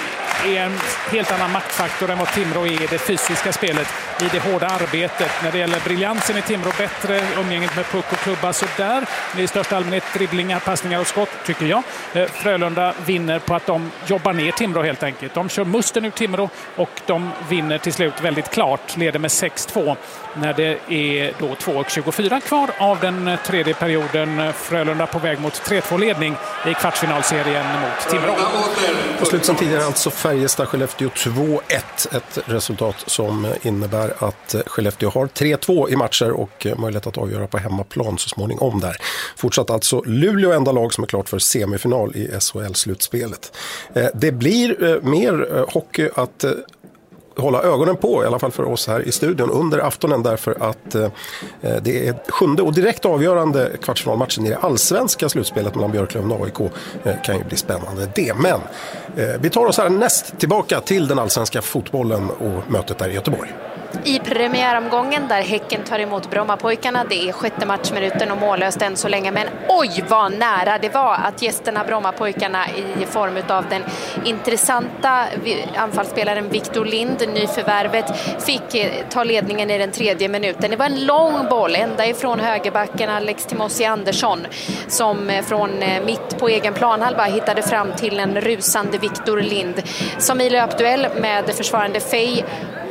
är en helt annan maktfaktor än vad Timrå är i det fysiska spelet, i det hårda arbetet. När det gäller briljansen i Timrå bättre, umgänget med puck och klubba så där. Det är i största allmänhet dribblingar, passningar och skott, tycker jag. Frölunda vinner på att de jobbar ner Timrå helt enkelt. De kör musten ur Timrå och de vinner till slut väldigt klart, leder med sex två när det är då två tjugofyra kvar av den tredje perioden. Frölunda på väg mot tre två-ledning i kvartsfinalserien mot Timrå. På slut som tidigare alltså Färjestad-Skellefteå två ett, ett resultat som innebär att Skellefteå har tre två i matcher och möjlighet att avgöra på hemmaplan så småningom där. Fortsatt alltså Luleå enda lag som är klart för semifinal i S H L-slutspelet. Det blir mer hockey att hålla ögonen på, i alla fall för oss här i studion under aftonen, därför att eh, det är sjunde och direkt avgörande kvartsfinalmatchen i det allsvenska slutspelet mellan Björklöven och A I K. Eh, kan ju bli spännande det, men eh, vi tar oss här näst tillbaka till den allsvenska fotbollen och mötet där i Göteborg. I premiäromgången där Häcken tar emot Brommapojkarna. Det är sjätte matchminuten och mållöst än så länge. Men oj vad nära det var att gästerna Brommapojkarna i form av den intressanta anfallsspelaren Victor Lind, nyförvärvet, fick ta ledningen i den tredje minuten. Det var en lång boll ända ifrån högerbacken Alex Timossi Andersson som från mitt på egen planhalva hittade fram till en rusande Victor Lind som i löpduell med försvarande Fej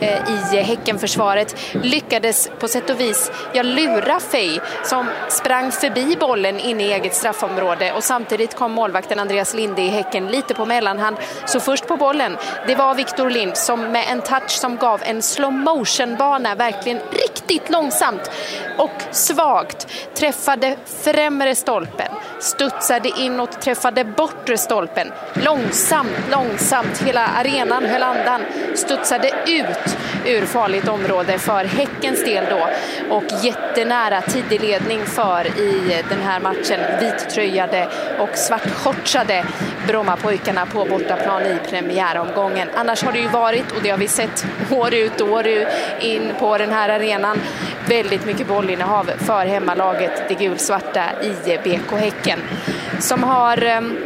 i Häckenförsvaret lyckades på sätt och vis jag lura Fej som sprang förbi bollen in i eget straffområde och samtidigt kom målvakten Andreas Linde i Häcken lite på mellanhand. Så först på bollen, det var Victor Lind som med en touch som gav en slow motion bana, verkligen riktigt långsamt och svagt, träffade främre stolpen, studsade inåt, träffade bortre stolpen, långsamt, långsamt, hela arenan höll andan, studsade ut ur farligt område för Häckens del då och jättenära tidig ledning för i den här matchen vittröjade och svartshortsade Brommapojkarna på bortaplan i premiäromgången. Annars har det ju varit, och det har vi sett år ut och år in på den här arenan, väldigt mycket bollinnehav för hemmalaget, det gulsvarta i B K Häcken, som har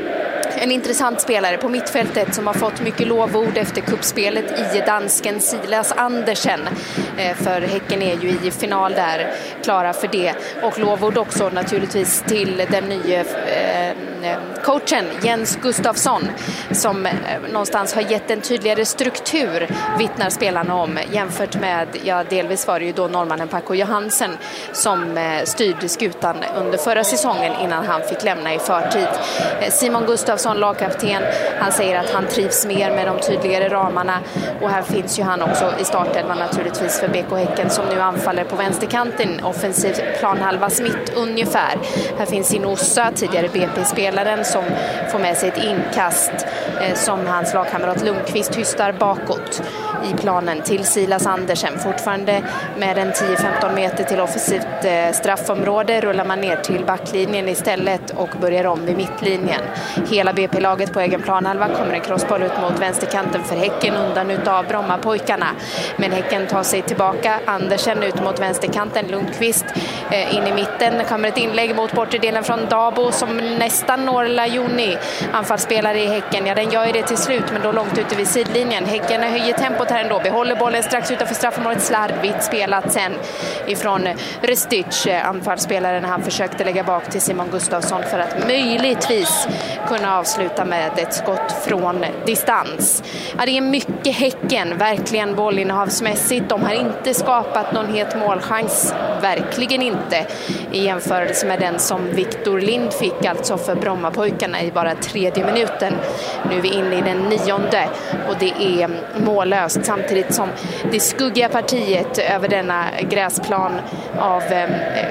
en intressant spelare på mittfältet som har fått mycket lovord efter kuppspelet i dansken Silas Andersen. För Häcken är ju i final där, klara för det. Och lovord också naturligtvis till den nya eh, coachen Jens Gustafsson som eh, någonstans har gett en tydligare struktur, vittnar spelarna om, jämfört med, ja delvis var det ju då norrmannen Paco Johansen som eh, styrde skutan under förra säsongen innan han fick lämna i förtid. Eh, Simon Gustafsson, lagkapten, han säger att han trivs mer med de tydligare ramarna, och här finns ju han också i startelvan naturligtvis för B K Häcken som nu anfaller på vänsterkanten, offensiv planhalva mitt ungefär. Här finns Inossa, tidigare B P-spelaren, som får med sig ett inkast eh, som hans lagkamrat Lundqvist hystar bakåt i planen till Silas Andersen. Fortfarande med en tio femton meter till offensivt eh, straffområde rullar man ner till backlinjen istället och börjar om vid mittlinjen. Hela B P-laget på egen planhalva, kommer en crossboll ut mot vänsterkanten för Häcken undan utav Brommapojkarna. Men Häcken tar sig tillbaka, Andersen ut mot vänsterkanten, Lundqvist eh, in i mitten. Det kommer ett inlägg mot bortre delen från Dabo som nästan når Lajoni, anfallsspelare i Häcken. Ja, den gör ju det till slut, men då långt ute vid sidlinjen. Häcken höjer tempot här ändå, behåller bollen strax utanför straffområdet, slarvigt spelat sen ifrån Restic, anfallsspelaren. Han försökte lägga bak till Simon Gustafsson för att möjligtvis kunna avsluta med ett skott från distans. Ja, det är mycket Häcken, verkligen bollinnehavsmässigt. De har inte skapat någon het målchans, verkligen inte, i jämförelse med den som Victor Lind fick alltså för Brommapojkarna i bara tredje minuten. Nu är vi inne i den nionde och det är mållöst, samtidigt som det skuggiga partiet över denna gräsplan av eh,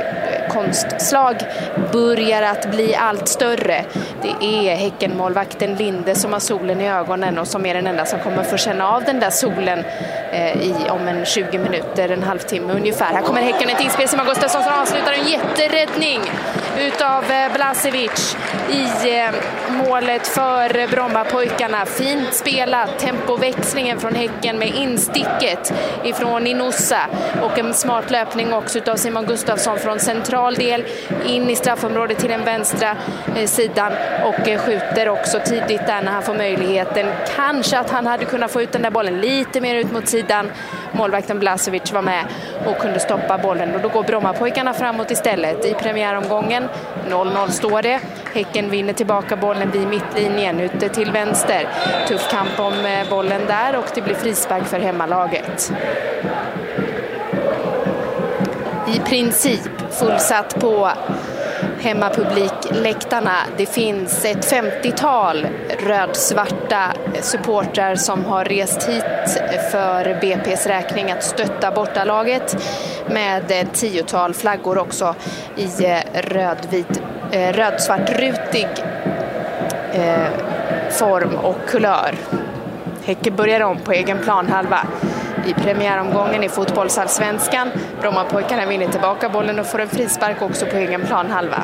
konstslag börjar att bli allt större. Det är Häckenmålvakten Linde som har solen i ögonen och som är den enda som kommer få känna av den där solen eh, i om en tjugo minuter, en halvtimme ungefär. Här kommer Häcken ett inspel, Simon Gustafsson som avslutar en jätteräddning utav eh, Blasevic i eh, målet för Brommapojkarna. Fint spelat, tempoväxlingen från Häcken med insticket ifrån Inossa och en smart löpning också utav Simon Gustafsson från central del in i straffområdet till den vänstra eh, sidan och eh, skjuter också tidigt där när han får möjligheten. Kanske att han hade kunnat få ut den där bollen lite mer ut mot sidan. Målvakten Blasevic var med och kunde stoppa bollen, och då går Brommapojkarna framåt istället. I premiäromgången noll noll står det. Häcken vinner tillbaka bollen vid mittlinjen ute till vänster. Tuff kamp om bollen där och det blir frispark för hemmalaget. I princip fullsatt på hemmapublikläktarna. Det finns ett femtiotal rödsvarta supportrar som har rest hit för B P:s räkning att stötta bortalaget, med ett tiotal flaggor också i rödvit, rödsvartrutig eh, form och kulör. Häcken börjar om på egen planhalva i premiäromgången i fotbollsallsvenskan. Brommapojkarna vinner tillbaka bollen och får en frispark också på egen planhalva.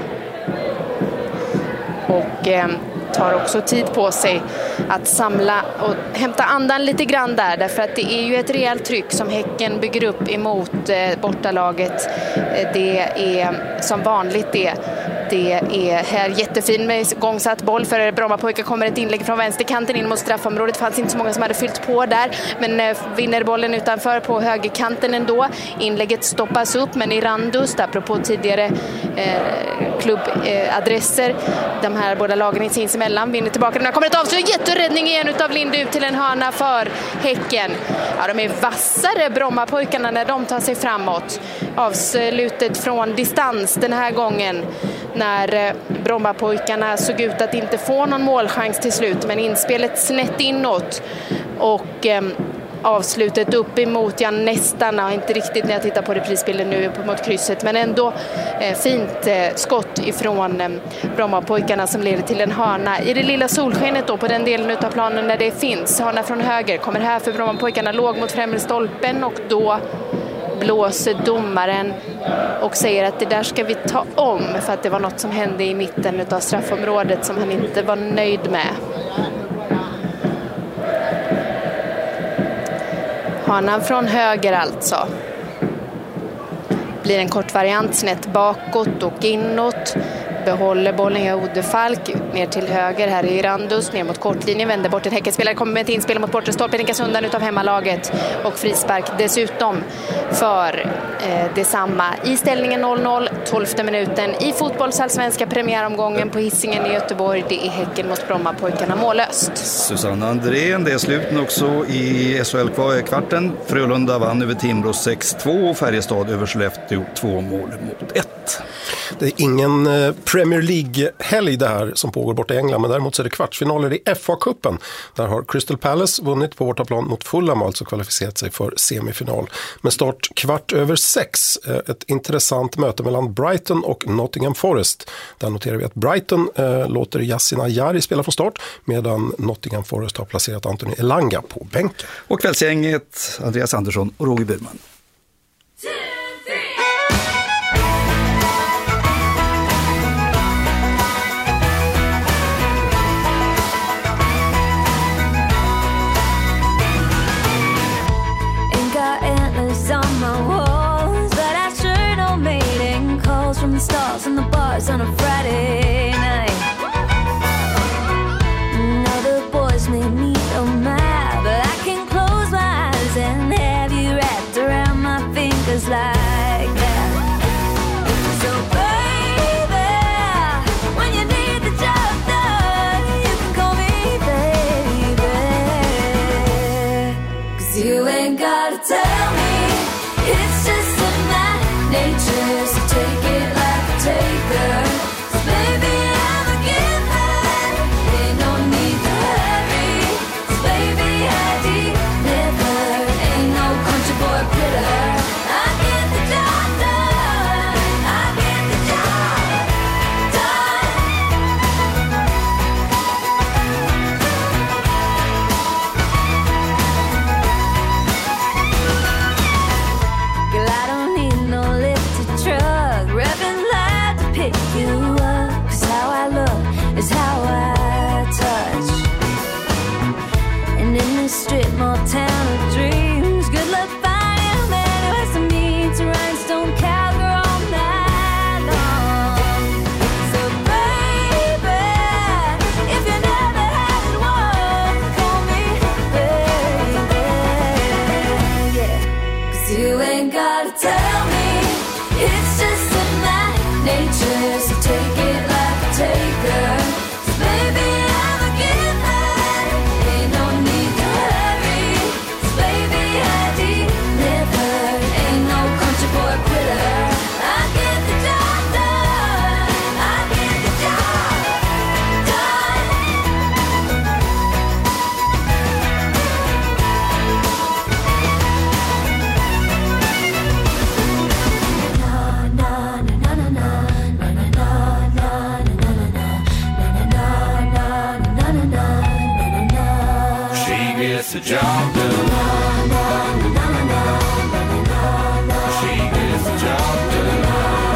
Och eh, tar också tid på sig att samla och hämta andan lite grann där, därför att det är ju ett rejält tryck som Häcken bygger upp emot eh, bortalaget. Eh, det är som vanligt det. Det är här jättefin med gångsatt boll för Brommapojkar. Kommer ett inlägg från vänsterkanten in mot straffområdet. Det fanns inte så många som hade fyllt på där, men eh, vinner bollen utanför på högerkanten ändå. Inlägget stoppas upp, men i Randust, apropå tidigare eh, klubbadresser, eh, de här båda lagen sinsemellan vinner tillbaka. Det kommer ett avslut, jätteräddning igen utav Linde ut till en hörna för Häcken. Ja, de är vassare Brommapojkarna när de tar sig framåt. Avslutet från distans den här gången, när Brommapojkarna såg ut att inte få någon målchans till slut, men inspelet snett inåt och eh, avslutet upp emot, ja nästan, ja, inte riktigt när jag tittar på reprisbilden nu upp mot krysset, men ändå eh, fint eh, skott ifrån eh, Brommapojkarna som leder till en hörna i det lilla solskenet då på den delen utav planen där det finns. Hörna från höger kommer här för Brommapojkarna, låg mot främre stolpen, och då blåser domaren och säger att det där ska vi ta om, för att det var något som hände i mitten av straffområdet som han inte var nöjd med. Hörnan från höger alltså. Blir en kort variant snett bakåt och inåt. behåller bollen. Jag Ode Falk ner till höger. Här är Randus ner mot kortlinjen. Vänder bort en Häckenspelare. Kommer med ett inspel mot bortre stolpen. Nickas undan utav hemmalaget. Och frispark dessutom för eh, detsamma. I ställningen noll noll. tolfte minuten i fotbollsallsvenska premiäromgången på Hisingen i Göteborg. Det är Häcken mot Brommapojkarna mållöst. Susanna Andrén, det är sluten också i S H L-kvarten. Frölunda vann över Timrå sex två och Färjestad över Skellefteå två mål mot ett. Det är ingen Premier League-helg det här som pågår borta i England, men däremot så är det kvartsfinaler i F A-cupen. Där har Crystal Palace vunnit på bortaplan mot Fulham, alltså kvalificerat sig för semifinal. Med start kvart över sex, ett intressant möte mellan Brighton och Nottingham Forest. Där noterar vi att Brighton äh, låter Yasin Ayari spela från start, medan Nottingham Forest har placerat Anthony Elanga på bänken. Och kvällsgänget Andreas Andersson och Roger Burman. Stars on the bars on a Friday night. Now the boys may meet on my, but I can close my eyes and have you wrapped around my fingers like that. So baby, when you need the job done, you can call me baby. 'Cause you ain't gotta tell me, it's just in my nature, so take it like taker. So baby, I'm a giver. Ain't no need to hurry. So baby, I deliver. Ain't no country boy critter. I get the job done. I get the job done. Girl, I don't need no lifted truck. Revving loud to pick you up. 'Cause how I look is how I touch. And in this strip mall town of dreams, good luck finding a man who has some mean to rhinestone cowgirl all night long. So baby, if you never had one, call me baby. Yeah, 'cause you ain't gotta tell me, it's just in my nature, so take it like a taker. So baby, I'm a giver. Ain't no need to hurry. So baby, I deliver. Ain't no country boy quitter. I get the job done. I get the job done. She gets the job done. She gets the job done.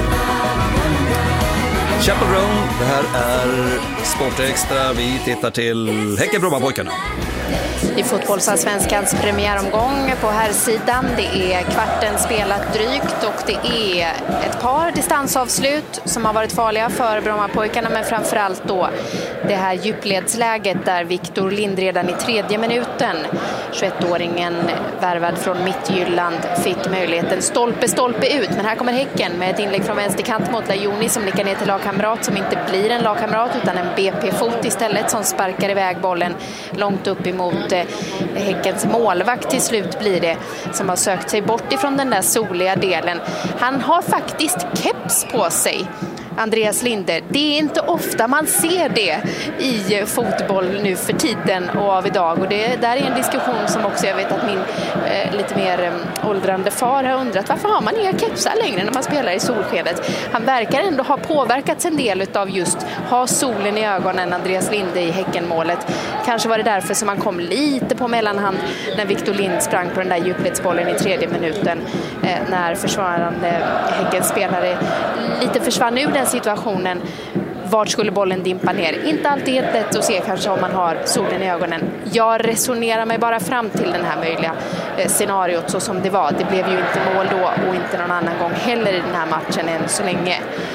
Chapel Roan, det här är Sportextra. Vi tittar till Häcken Brommapojkarna. I fotbollsallsvenskans premiäromgång på här sidan. Det är kvarten spelat drygt och det är ett par distansavslut som har varit farliga för Brommapojkarna, men framförallt då det här djupledsläget där Victor Lind redan i tredje minuten, tjugoettåringen värvad från Mittjylland, fick möjligheten stolpe stolpe ut, men här kommer Häcken med ett inlägg från vänsterkant mot Lajoni som nickar ner till lagkamrat som inte blir en lagkamrat utan en B P-fot istället, som sparkar iväg bollen långt upp emot eh, Häckens målvakt till slut blir det, som har sökt sig bort ifrån den där soliga delen. Han har faktiskt keps på sig, Andreas Linde. Det är inte ofta man ser det i fotboll nu för tiden och av idag. Och det där är en diskussion som också jag vet att min eh, lite mer eh, åldrande far har undrat. Varför har man inga kepsar längre när man spelar i solskedet? Han verkar ändå ha påverkats en del av just ha solen i ögonen, Andreas Linde i Häckenmålet. Kanske var det därför som man kom lite på mellanhand när Victor Lind sprang på den där djupledsbollen i tredje minuten. Eh, när försvarande Häckens spelare lite försvann ur den situationen. Vart skulle bollen dimpa ner? Inte alltid helt lätt att se kanske om man har solen i ögonen. Jag resonerar mig bara fram till den här möjliga eh, scenariot så som det var. Det blev ju inte mål då och inte någon annan gång heller i den här matchen än så länge.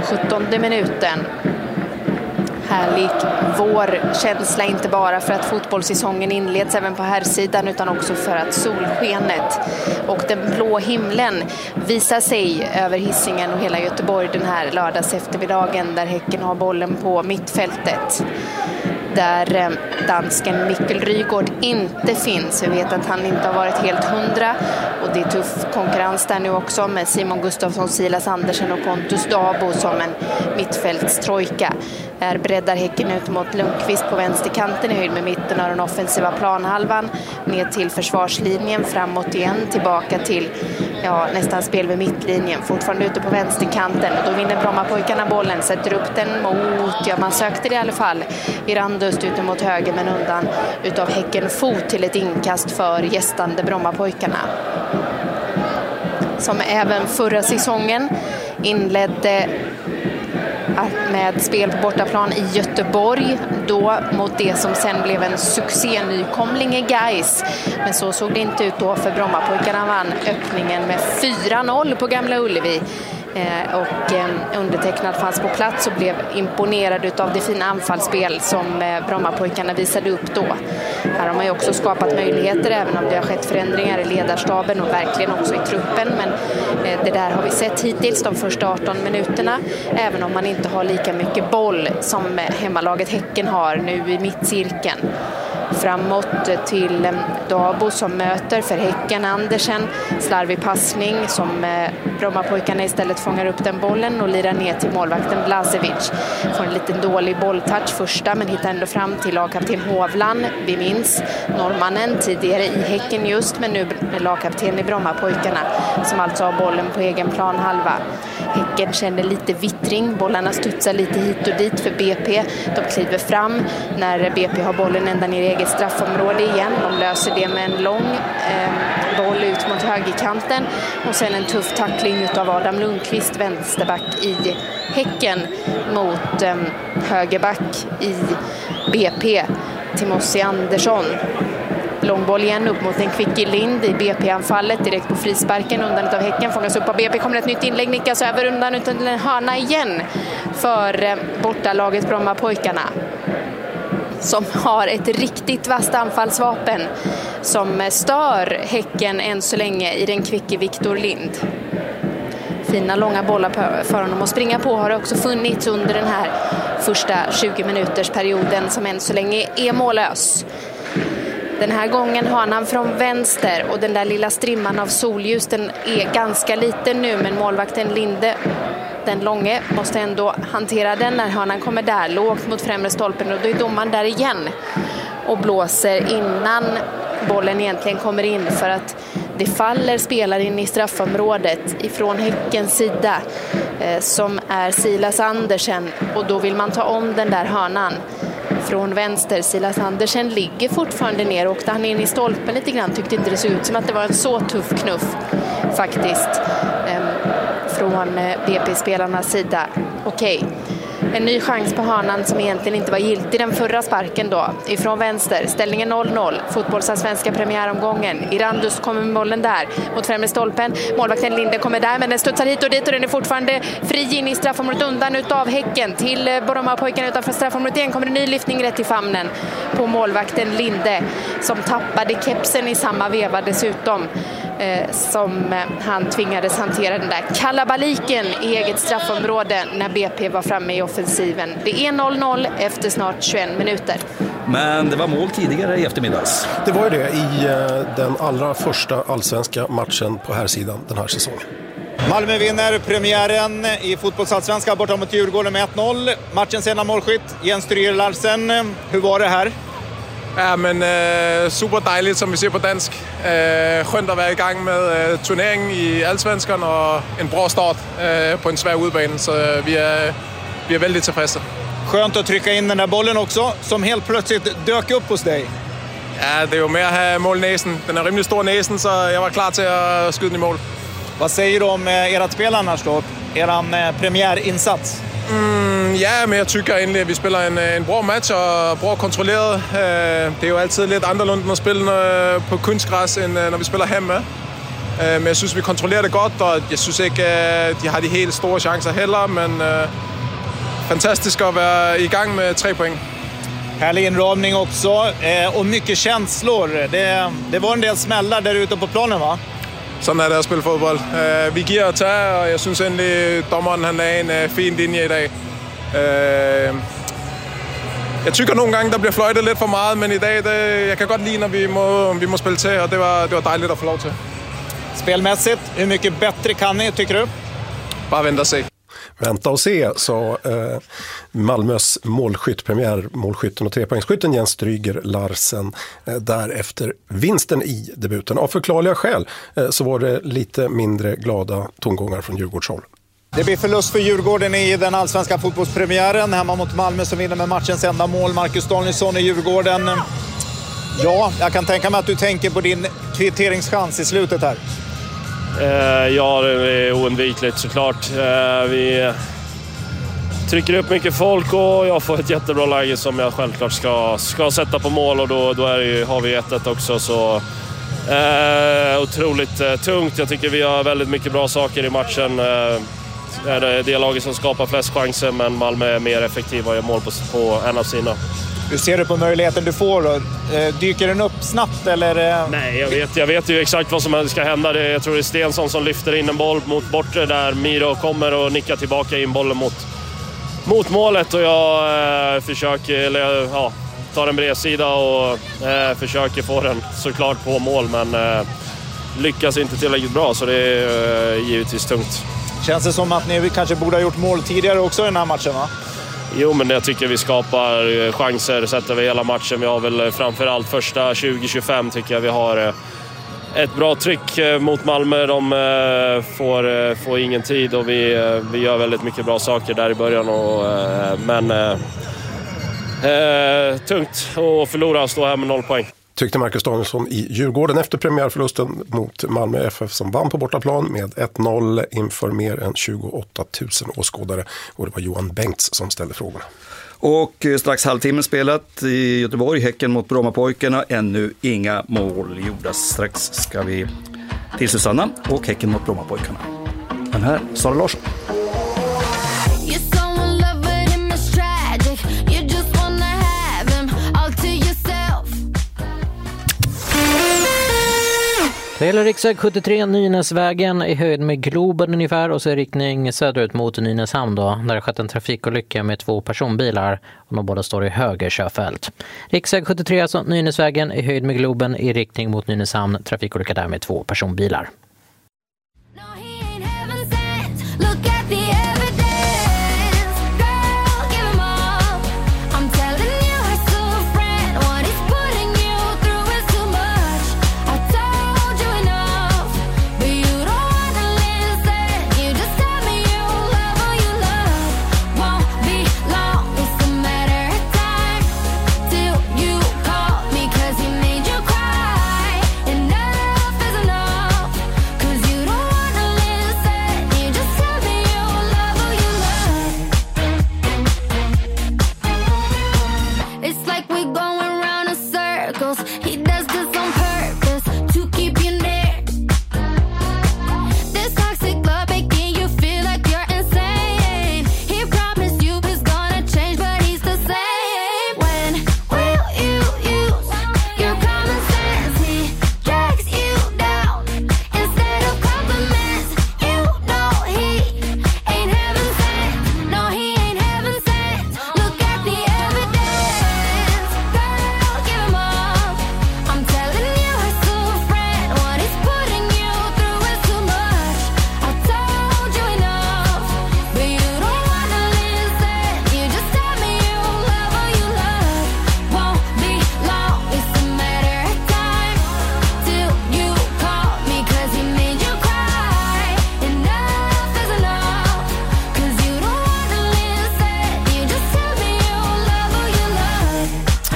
sjuttonde minuten. Härlig vårkänsla, inte bara för att fotbollssäsongen inleds även på här sidan utan också för att solskenet och den blå himlen visar sig över Hisingen och hela Göteborg den här lördags eftermiddagen, där Häcken har bollen på mittfältet. Där dansken Mikkel Rygaard inte finns. Vi vet att han inte har varit helt hundra och det är tuff konkurrens där nu också med Simon Gustafsson, Silas Andersen och Pontus Dabo som en mittfältstrojka. Är breddar Häcken ut mot Lundqvist på vänsterkanten i höjd med mitten av den offensiva planhalvan, ner till försvarslinjen, framåt igen, tillbaka till ja, nästan spel vid mittlinjen, fortfarande ute på vänsterkanten, och då vinner Brommapojkarna bollen, sätter upp den mot, ja man sökte det i alla fall, Irandust ute mot höger men undan utav Häcken fot till ett inkast för gästande Brommapojkarna. Som även förra säsongen inledde med spel på bortaplan i Göteborg, då mot det som sen blev en succé-nykomling i Gais. Men så såg det inte ut då, för Brommapojkarna vann öppningen med fyra noll på Gamla Ullevi. Eh, och eh, undertecknad fanns på plats och blev imponerad utav det fina anfallsspel som eh, Brommapojkarna visade upp då. Här har man ju också skapat möjligheter, även om det har skett förändringar i ledarstaben och verkligen också i truppen. Men eh, det där har vi sett hittills de första arton minuterna, även om man inte har lika mycket boll som eh, hemmalaget Häcken har nu i mittcirkeln. Framåt till Dabo som möter för Häcken Andersen, slarvig passning som eh, Brommapojkarna istället fångar upp den bollen och lirar ner till målvakten Blasevic. Får en liten dålig bolltouch första, men hittar ändå fram till lagkapten Hovland. Vi minns norrmannen tidigare i Häcken just, men nu lagkapten i Brommapojkarna, som alltså har bollen på egen planhalva. Häcken känner lite vittring, bollarna studsar lite hit och dit för B P. De kliver fram när B P har bollen ända ner i eget straffområde igen. De löser det med en lång eh, boll ut mot högerkanten och sen en tuff tackling av Adam Lundqvist, vänsterback i Häcken, mot eh, högerback i B P, Timossi Andersson. Långboll igen upp mot en Kvicki Lind i B P-anfallet direkt på frisparken, undan av Häcken, fångas upp av B P, kommer ett nytt inlägg, nickas över undan utan en hörna igen för eh, bortalaget Brommapojkarna, som har ett riktigt vasst anfallsvapen som stör Häcken än så länge i den Kvicki Viktor Lind. Fina långa bollar för honom att springa på har också funnits under den här första tjugo minuters perioden, som än så länge är mållös. Den här gången har han från vänster och den där lilla strimman av solljus, den är ganska liten nu, men målvakten Linde, den långe, måste ändå hantera den när hörnan kommer där, lågt mot främre stolpen, och då är domaren där igen och blåser innan bollen egentligen kommer in, för att det faller spelare in i straffområdet ifrån Häckens sida eh, som är Silas Andersen, och då vill man ta om den där hörnan från vänster. Silas Andersen ligger fortfarande ner, och åkte han in i stolpen lite grann, tyckte inte det såg ut som att det var en så tuff knuff faktiskt eh, från B P-spelarnas sida. Okej. En ny chans på hörnan som egentligen inte var giltig den förra sparken då. Ifrån vänster. Ställningen noll noll. Fotbollsallsvenska premiäromgången. Irandus kommer med bollen där mot främre stolpen. Målvakten Linde kommer där, men den studsar hit och dit och den är fortfarande fri in i straffområdet undan utav Häcken. Till Brommapojkarna utanför straffområdet igen kommer en ny lyftning rätt i famnen på målvakten Linde, som tappade kepsen i samma veva dessutom. Eh, som eh, han tvingades hantera den där kalabaliken i eget straffområde när B P var framme i offensiven. Det är noll noll efter snart tjugoett minuter. Men det var mål tidigare i eftermiddags. Det var ju det i eh, den allra första allsvenska matchen på här sidan den här säsongen. Malmö vinner premiären i fotbollsallsvenska borta mot Djurgården med ett noll. Matchens sena målskytt Jens Stryger Larsen. Hur var det här? Ja, men øh, super dejligt, som vi ser på dansk. Øh, skönt at være i gang med øh, turneringen i Allsvenskan og en bra start øh, på en svær udbane, så øh, vi, er, vi er väldigt tilfredse. Skönt att trycka in den där bollen också, som helt plötsligt dök upp hos dig. Ja, det är ju med att ha målnäsen. Den är rimligt stor näsen, så jag var klar till att skjuta i mål. Vad säger du om eh, ert spel annars då? Eran eh, premiärinsats? Mm, ja, men jag tycker egentlig, at vi spiller en, en bra match og bra kontrolleret. Det er jo altid lidt anderledes at spille på kunstgræs, end når vi spiller hjemme. Men jag synes, vi kontrollerar det gott och jag synes inte de har de helt stora chanser heller. Men fantastiskt att vara igång med tre poäng. Härlig inramning också och mycket känslor. Det, det var en del smällar där ute på planen, va? Sådan är det att spela fotboll. Vi ger och tar och jag synes endelig dommeren han är en fin linje idag. Jag tycker någon gång det blir flöjtet lite för mycket, men idag det, jag kan godt lide när vi må vi må spela till och det var det var dejligt att få lov till. Spelmässigt, hur mycket bättre kan ni, tycker du? Bara vänta och se. Vänta och se, sa eh, Malmös målskytt, premiärmålskytten och trepoängsskytten Jens Stryger Larsen eh, därefter vinsten i debuten. Av förklarliga skäl eh, så var det lite mindre glada tongångar från Djurgårdshåll. Det blir förlust för Djurgården i den allsvenska fotbollspremiären. Hemma mot Malmö som vinner med matchens enda mål. Marcus Danielsson i Djurgården. Ja, jag kan tänka mig att du tänker på din kvitteringschans i slutet här. Uh, ja, det är oundvikligt såklart. Uh, vi trycker upp mycket folk och jag får ett jättebra läge som jag självklart ska, ska sätta på mål och då, då är det ju, har vi ett ett också. Så, uh, otroligt uh, tungt. Jag tycker vi har väldigt mycket bra saker i matchen. Uh, är det det laget som skapar flest chanser, men Malmö är mer effektiva och gör mål på, på en av sina. Hur ser du på möjligheten du får då? Dyker den upp snabbt eller? Nej, jag vet, jag vet ju exakt vad som ska hända. Det, jag tror det är Stensson som lyfter in en boll mot bortre där Miro kommer och nickar tillbaka in bollen mot, mot målet och jag eh, försöker, eller ja, tar en bredsida och eh, försöker få den såklart på mål, men eh, lyckas inte tillräckligt bra, så det är eh, givetvis tungt. Känns det som att ni kanske borde ha gjort mål tidigare också i den här matchen, va? Jo, men jag tycker vi skapar chanser sett över hela matchen. Vi har väl framförallt första tjugo till tjugofem tycker jag vi har ett bra tryck mot Malmö. De får, får ingen tid och vi, vi gör väldigt mycket bra saker där i början. Och, men eh, tungt att förlora och stå här med noll poäng. Tyckte Marcus Danielsson i Djurgården efter premiärförlusten mot Malmö F F som vann på bortaplan med ett noll inför mer än tjugoåtta tusen åskådare. Och det var Johan Bengts som ställde frågorna. Och strax halvtimmen spelat i Göteborg, Häcken mot Brommapojkarna. Ännu inga mål gjorda. Strax ska vi till Susanna och Häcken mot Brommapojkarna. Den här Sara Larsson. Det gäller riksväg sjuttiotre, Nynäsvägen i höjd med Globen ungefär och så i riktning söderut mot Nynäshamn då. Där har skett en trafikolycka med två personbilar och de båda står i höger körfält. Riksväg sjuttiotre, alltså Nynäsvägen i höjd med Globen i riktning mot Nynäshamn. Trafikolycka där med två personbilar.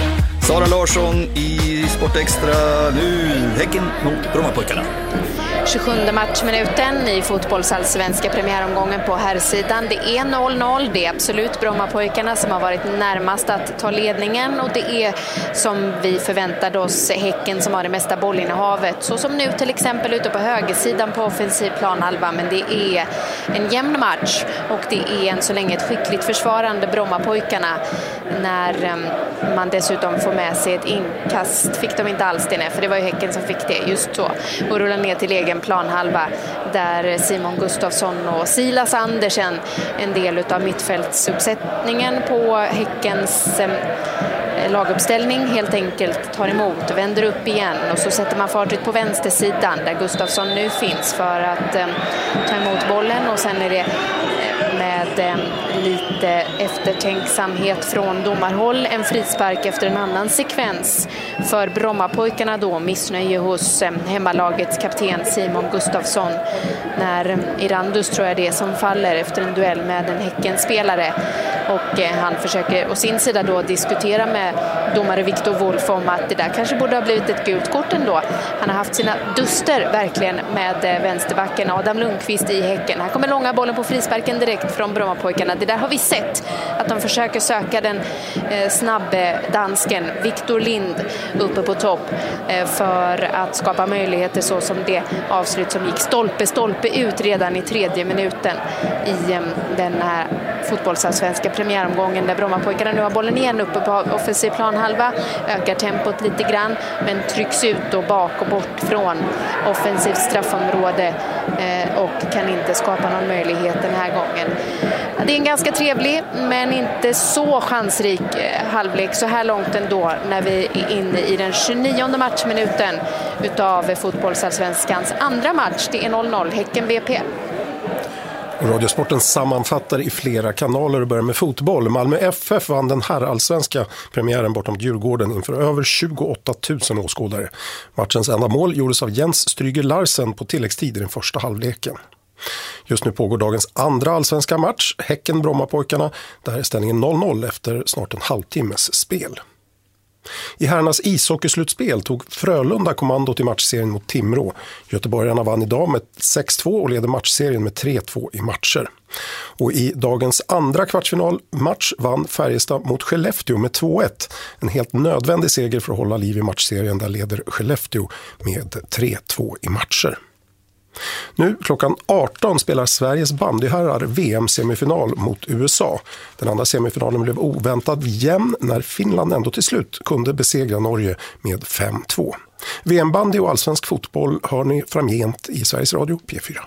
Sara Larsson i Sport Extra. Nu Häcken mot Brommapojkarna. tjugosjunde matchminuten i fotbollsallsvenska premiäromgången på herrsidan. Det är noll noll. Det är absolut Brommapojkarna som har varit närmast att ta ledningen och det är som vi förväntade oss Häcken som har det mesta bollinnehavet. Så som nu till exempel ute på högersidan på offensiv planhalva, men det är en jämn match och det är än så länge ett skickligt försvarande Brommapojkarna. När man dessutom får med sig ett inkast fick de inte alls det, nej, för det var ju Häcken som fick det just så. Och rullar ner till egen planhalva där Simon Gustafsson och Silas Andersen, en del av mittfältsuppsättningen på Häckens eh, laguppställning, helt enkelt tar emot, vänder upp igen och så sätter man fartyg på vänstersidan där Gustafsson nu finns för att eh, ta emot bollen och sen är det eh, med eh, lite eftertänksamhet från domarhåll en frispark efter en annan sekvens för Brommapojkarna då, missnöje hos eh, hemmalagets kapten Simon Gustafsson när eh, Irandus tror jag det är som faller efter en duell med en Häckenspelare och eh, han försöker å sin sida då diskutera med domare Victor Wolf om att det där kanske borde ha blivit ett gult kort ändå. Han har haft sina duster verkligen med eh, vänsterbacken Adam Lundqvist i Häcken. Här kommer långa bollen på frisparken direkt från Brommapojkarna. Det där har vi sett att de försöker söka den eh, snabbe dansken Victor Lind uppe på topp eh, för att skapa möjligheter så som det avslut som gick stolpe stolpe ut redan i tredje minuten i eh, den här fotbollsallsvenska premiäromgången där Brommapojkarna nu har bollen igen uppe på offensiv planhalva, ökar tempot lite grann men trycks ut då bak och bort från offensivt straffområde eh, och kan inte skapa någon möjlighet den här gången. Det är en ganska trevlig men inte så chansrik eh, halvlek så här långt ändå när vi är inne i den tjugonionde matchminuten utav fotbollsallsvenskans andra match. Det är noll noll Häcken B P. Radiosporten sammanfattar i flera kanaler och börjar med fotboll. Malmö F F vann den här allsvenska premiären bortom Djurgården inför över tjugoåtta tusen åskådare. Matchens enda mål gjordes av Jens Stryger Larsen på tilläggstid i den första halvleken. Just nu pågår dagens andra allsvenska match, Häcken-Brommapojkarna. Där är ställningen noll noll efter snart en halvtimmes spel. I herrarnas ishockeyslutspel tog Frölunda kommandot i matchserien mot Timrå. Göteborgarna vann idag med sex två och leder matchserien med tre två i matcher. Och i dagens andra kvartsfinalmatch vann Färjestad mot Skellefteå med två ett. En helt nödvändig seger för att hålla liv i matchserien, där leder Skellefteå med tre två i matcher. Nu klockan arton spelar Sveriges bandyherrar V M-semifinal mot U S A. Den andra semifinalen blev oväntat jämn när Finland ändå till slut kunde besegra Norge med fem två. V M-bandy och allsvensk fotboll hör ni framgent i Sveriges Radio P fyra.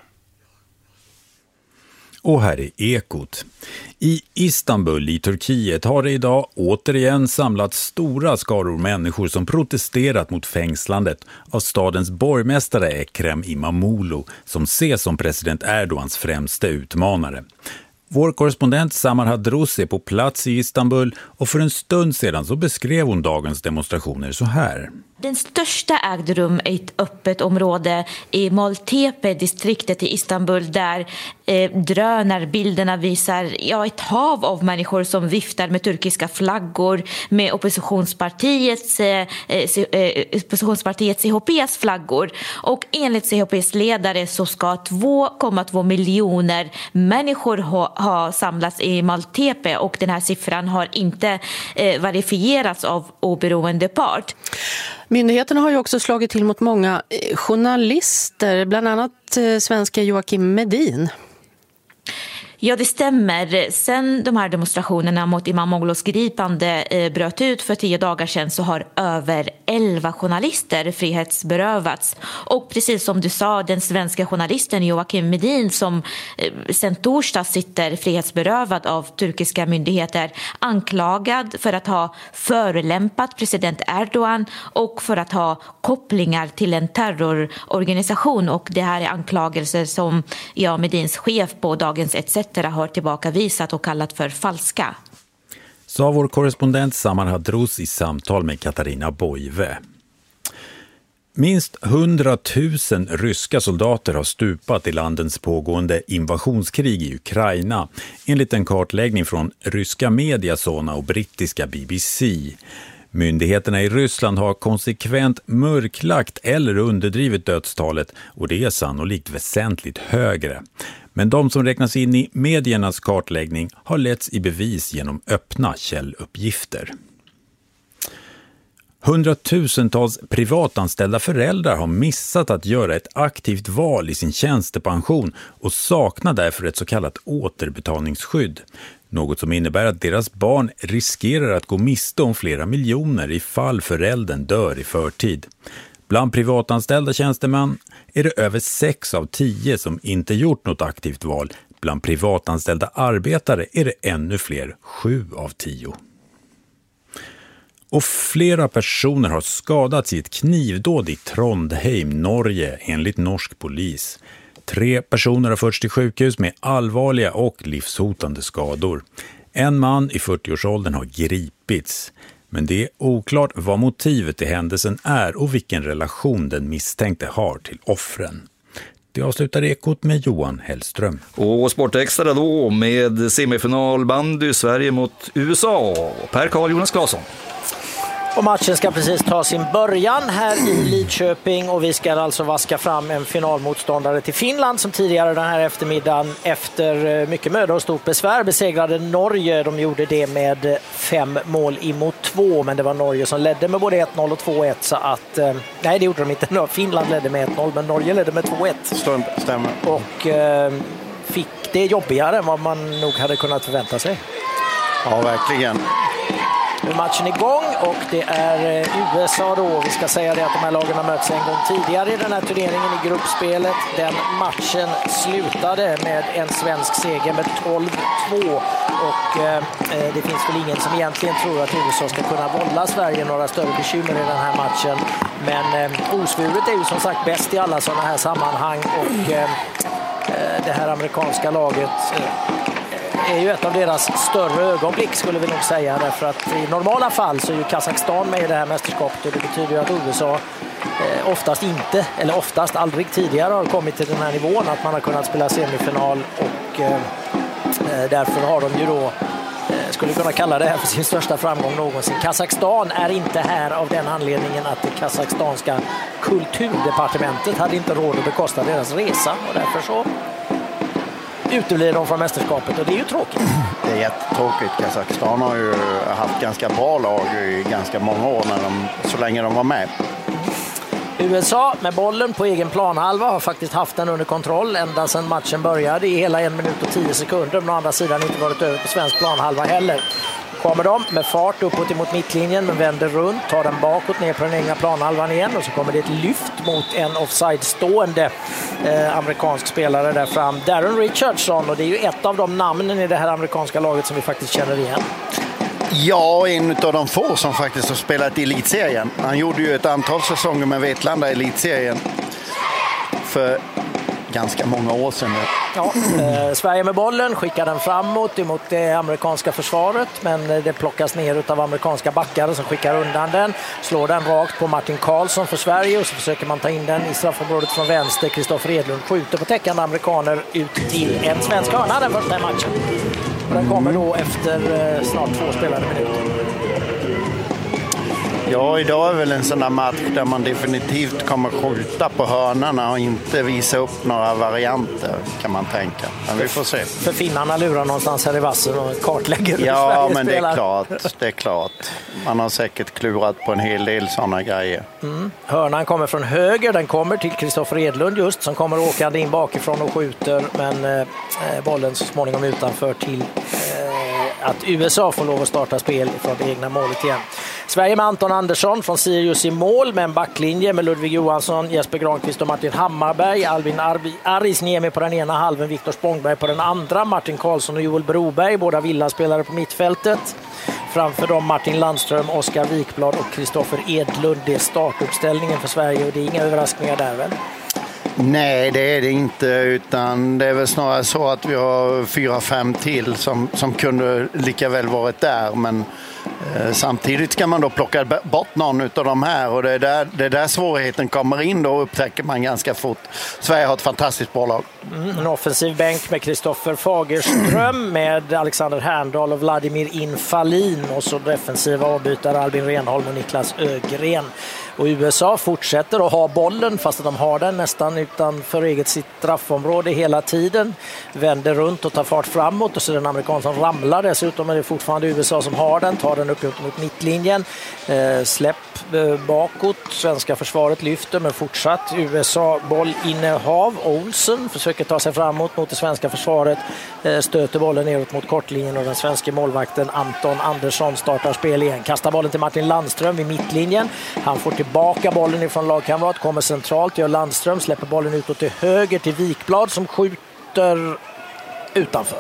Och här är Ekot. I Istanbul i Turkiet har det idag återigen samlats stora skaror människor som protesterat mot fängslandet av stadens borgmästare Ekrem İmamoğlu, som ses som president Erdogans främste utmanare. Vår korrespondent Samar Hadrous är på plats i Istanbul och för en stund sedan så beskrev hon dagens demonstrationer så här. Den största ägde rum i ett öppet område i Maltepe-distriktet i Istanbul där eh, drönarbilderna visar ja, ett hav av människor som viftar med turkiska flaggor, med oppositionspartiets, eh, eh, oppositionspartiet C H P:s flaggor. Och enligt C H P:s ledare så ska två komma två miljoner människor ha, ha samlats i Maltepe och den här siffran har inte eh, verifierats av oberoende part. Myndigheterna har ju också slagit till mot många journalister, bland annat svenska Joakim Medin. Ja, det stämmer. Sen de här demonstrationerna mot İmamoğlu's gripande eh, bröt ut för tio dagar sedan så har över elva journalister frihetsberövats. Och precis som du sa, den svenska journalisten Joakim Medin som eh, sen torsdag sitter frihetsberövad av turkiska myndigheter, anklagad för att ha förolämpat president Erdogan och för att ha kopplingar till en terrororganisation. Och det här är anklagelser som ja, Medins chef på Dagens et cetera har tillbakavisat och kallat för falska. Sa vår korrespondent Samar Hadrous i samtal med Katarina Boive. Minst hundratusen ryska soldater har stupat i landets pågående invasionskrig i Ukraina, enligt en kartläggning från ryska media Sona och brittiska B B C. Myndigheterna i Ryssland har konsekvent mörklagt eller underdrivit dödstalet och det är sannolikt väsentligt högre. Men de som räknas in i mediernas kartläggning har letts i bevis genom öppna källuppgifter. Hundratusentals privatanställda föräldrar har missat att göra ett aktivt val i sin tjänstepension och saknar därför ett så kallat återbetalningsskydd. Något som innebär att deras barn riskerar att gå miste om flera miljoner ifall föräldern dör i förtid. Bland privatanställda tjänstemän är det över sex av tio som inte gjort något aktivt val. Bland privatanställda arbetare är det ännu fler, sju av tio. Och flera personer har skadats i ett knivdåd i Trondheim, Norge, enligt norsk polis. Tre personer har förts till sjukhus med allvarliga och livshotande skador. En man i fyrtioårsåldern har gripits. Men det är oklart vad motivet till händelsen är och vilken relation den misstänkte har till offren. Det avslutar Ekot med Johan Hellström. Och Sportextra då med semifinal bandy Sverige mot U S A. Per Karl Jonas Claesson. Och matchen ska precis ta sin början här i Lidköping och vi ska alltså vaska fram en finalmotståndare till Finland som tidigare den här eftermiddagen efter mycket möda och stort besvär besegrade Norge. De gjorde det med fem mål emot två, men det var Norge som ledde med både ett noll och två ett, så att nej, det gjorde de inte. Finland ledde med ett noll men Norge ledde med två ett. Stämmer. Och eh, fick det jobbigare än vad man nog hade kunnat förvänta sig. Ja, verkligen. Nu är matchen igång och det är U S A då. Vi ska säga det att de här lagen har mötts en gång tidigare i den här turneringen i gruppspelet. Den matchen slutade med en svensk seger med tolv två och eh, det finns väl ingen som egentligen tror att U S A ska kunna vålla Sverige några större bekymmer i den här matchen. Men eh, osvuret är ju som sagt bäst i alla sådana här sammanhang och eh, det här amerikanska laget eh, är ju ett av deras större ögonblick skulle vi nog säga, därför att i normala fall så är ju Kazakstan med i det här mästerskapet och det betyder ju att U S A eh, oftast inte, eller oftast aldrig tidigare har kommit till den här nivån att man har kunnat spela semifinal och eh, därför har de ju då eh, skulle kunna kalla det här för sin största framgång någonsin. Kazakstan är inte här av den anledningen att det kazakstanska kulturdepartementet hade inte råd att bekosta deras resa och därför så uteblir de från mästerskapet och det är ju tråkigt. Det är jättetråkigt. Kazakstan har ju haft ganska bra lag i ganska många år när de, så länge de var med. U S A med bollen på egen planhalva har faktiskt haft den under kontroll ända sedan matchen började i hela en minut och tio sekunder. Men å andra sidan inte varit över på svensk planhalva heller. Kommer de med fart uppåt emot mittlinjen men vänder runt, tar den bakåt ner på den egna planhalvan igen och så kommer det ett lyft mot en offside-stående eh, amerikansk spelare där fram. Darren Richardson, och det är ju ett av de namnen i det här amerikanska laget som vi faktiskt känner igen. Ja, en av de få som faktiskt har spelat i elitserien. Han gjorde ju ett antal säsonger med Vetlanda i elitserien för ganska många år sedan. Ja, eh, Sverige med bollen, skickar den framåt emot det amerikanska försvaret, men det plockas ner av amerikanska backare som skickar undan den. Slår den rakt på Martin Karlsson för Sverige och så försöker man ta in den i straffområdet från vänster. Kristoffer Edlund skjuter på täckande amerikaner ut till en svensk hörna den första matchen. Och den kommer då efter eh, snart två spelade minuter. Ja, idag är väl en sån där match där man definitivt kommer skjuta på hörnorna och inte visa upp några varianter, kan man tänka. Men vi får se. För finnarna lurar någonstans här i vassen och kartlägger hur Ja, Sverige men spelar. det är klart. Det är klart. Man har säkert klurat på en hel del sådana grejer. Mm. Hörnan kommer från höger, den kommer till Kristoffer Edlund just, som kommer åkande in bakifrån och skjuter, men eh, bollen så småningom utanför till eh, att U S A får lov att starta spel från det egna målet igen. Sverige med Anton Andersson från Sirius i mål med en backlinje med Ludvig Johansson, Jesper Granqvist och Martin Hammarberg, Albin Arisniemi på den ena halven, Viktor Spångberg på den andra, Martin Karlsson och Joel Broberg, båda villaspelare på mittfältet. Framför dem Martin Landström, Oskar Wikblad och Kristoffer Edlund. Det är startuppställningen för Sverige och det är inga överraskningar där väl? Nej, det är det inte, utan det är väl snarare så att vi har fyra, fem till som, som kunde lika väl varit där, men Samtidigt ska man då plocka bort någon av de här och det är där, det är där svårigheten kommer in, då upptäcker man ganska fort. Sverige har ett fantastiskt bra lag. Mm, en offensiv bänk med Kristoffer Fagerström, med Alexander Herndal och Vladimir Infalin och så defensiva avbytare Albin Renholm och Niklas Ögren. Och U S A fortsätter att ha bollen fast att de har den nästan utanför eget sitt straffområde hela tiden. Vänder runt och tar fart framåt och så är det en amerikan som ramlar. Dessutom är det fortfarande U S A som har den, tar den upp mot mittlinjen. Eh, släpp eh, bakåt, svenska försvaret lyfter men fortsatt U S A bollinnehav. Olsen försöker ta sig framåt mot det svenska försvaret, eh, stöter bollen neråt mot kortlinjen och den svenska målvakten Anton Andersson startar spel igen. Kastar bollen till Martin Landström vid mittlinjen. Han får tillbaka bollen ifrån lagkamrat, kommer centralt, gör Landström, släpper bollen utåt till höger till Wikblad som skjuter utanför.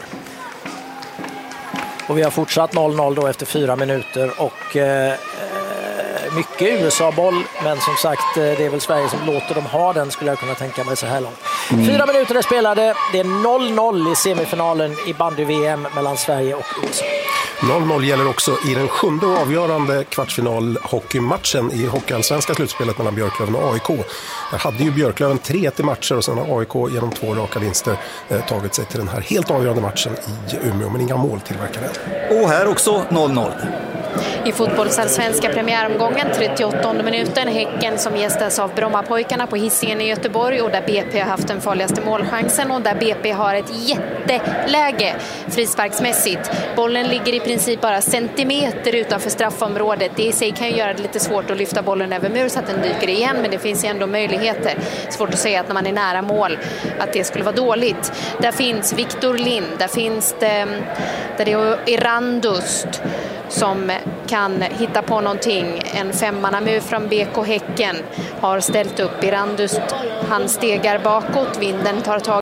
Och vi har fortsatt noll noll då efter fyra minuter och eh, mycket U S A-boll, men som sagt det är väl Sverige som låter dem ha den, skulle jag kunna tänka mig så här långt. Mm. Fyra minuter är spelade, det är noll noll i semifinalen i bandy-V M mellan Sverige och U S A. noll noll gäller också i den sjunde och avgörande kvartsfinal-hockeymatchen i hockeyallsvenska slutspelet mellan Björklöven och A I K. Där hade ju Björklöven tre till matcher och sen har A I K genom två raka vinster eh, tagit sig till den här helt avgörande matchen i Umeå, men inga mål tillverkade. Och här också noll noll. I fotbollsallsvenska premiäromgången, trettioåttonde minuten, Häcken som gästas av Brommapojkarna på Hisingen i Göteborg och där B P har haft den farligaste målchansen och där B P har ett jätteläge frisparksmässigt. Bollen ligger i princip bara centimeter utanför straffområdet. Det i sig kan ju göra det lite svårt att lyfta bollen över mur så att den dyker igen, men det finns ju ändå möjligheter. Svårt att säga att när man är nära mål att det skulle vara dåligt. Där finns Victor Lind, där finns det, där det är Irandust som kan hitta på någonting. En femmannamur från B K Häcken har ställt upp. Irandust, han stegar bakåt, vinden tar tag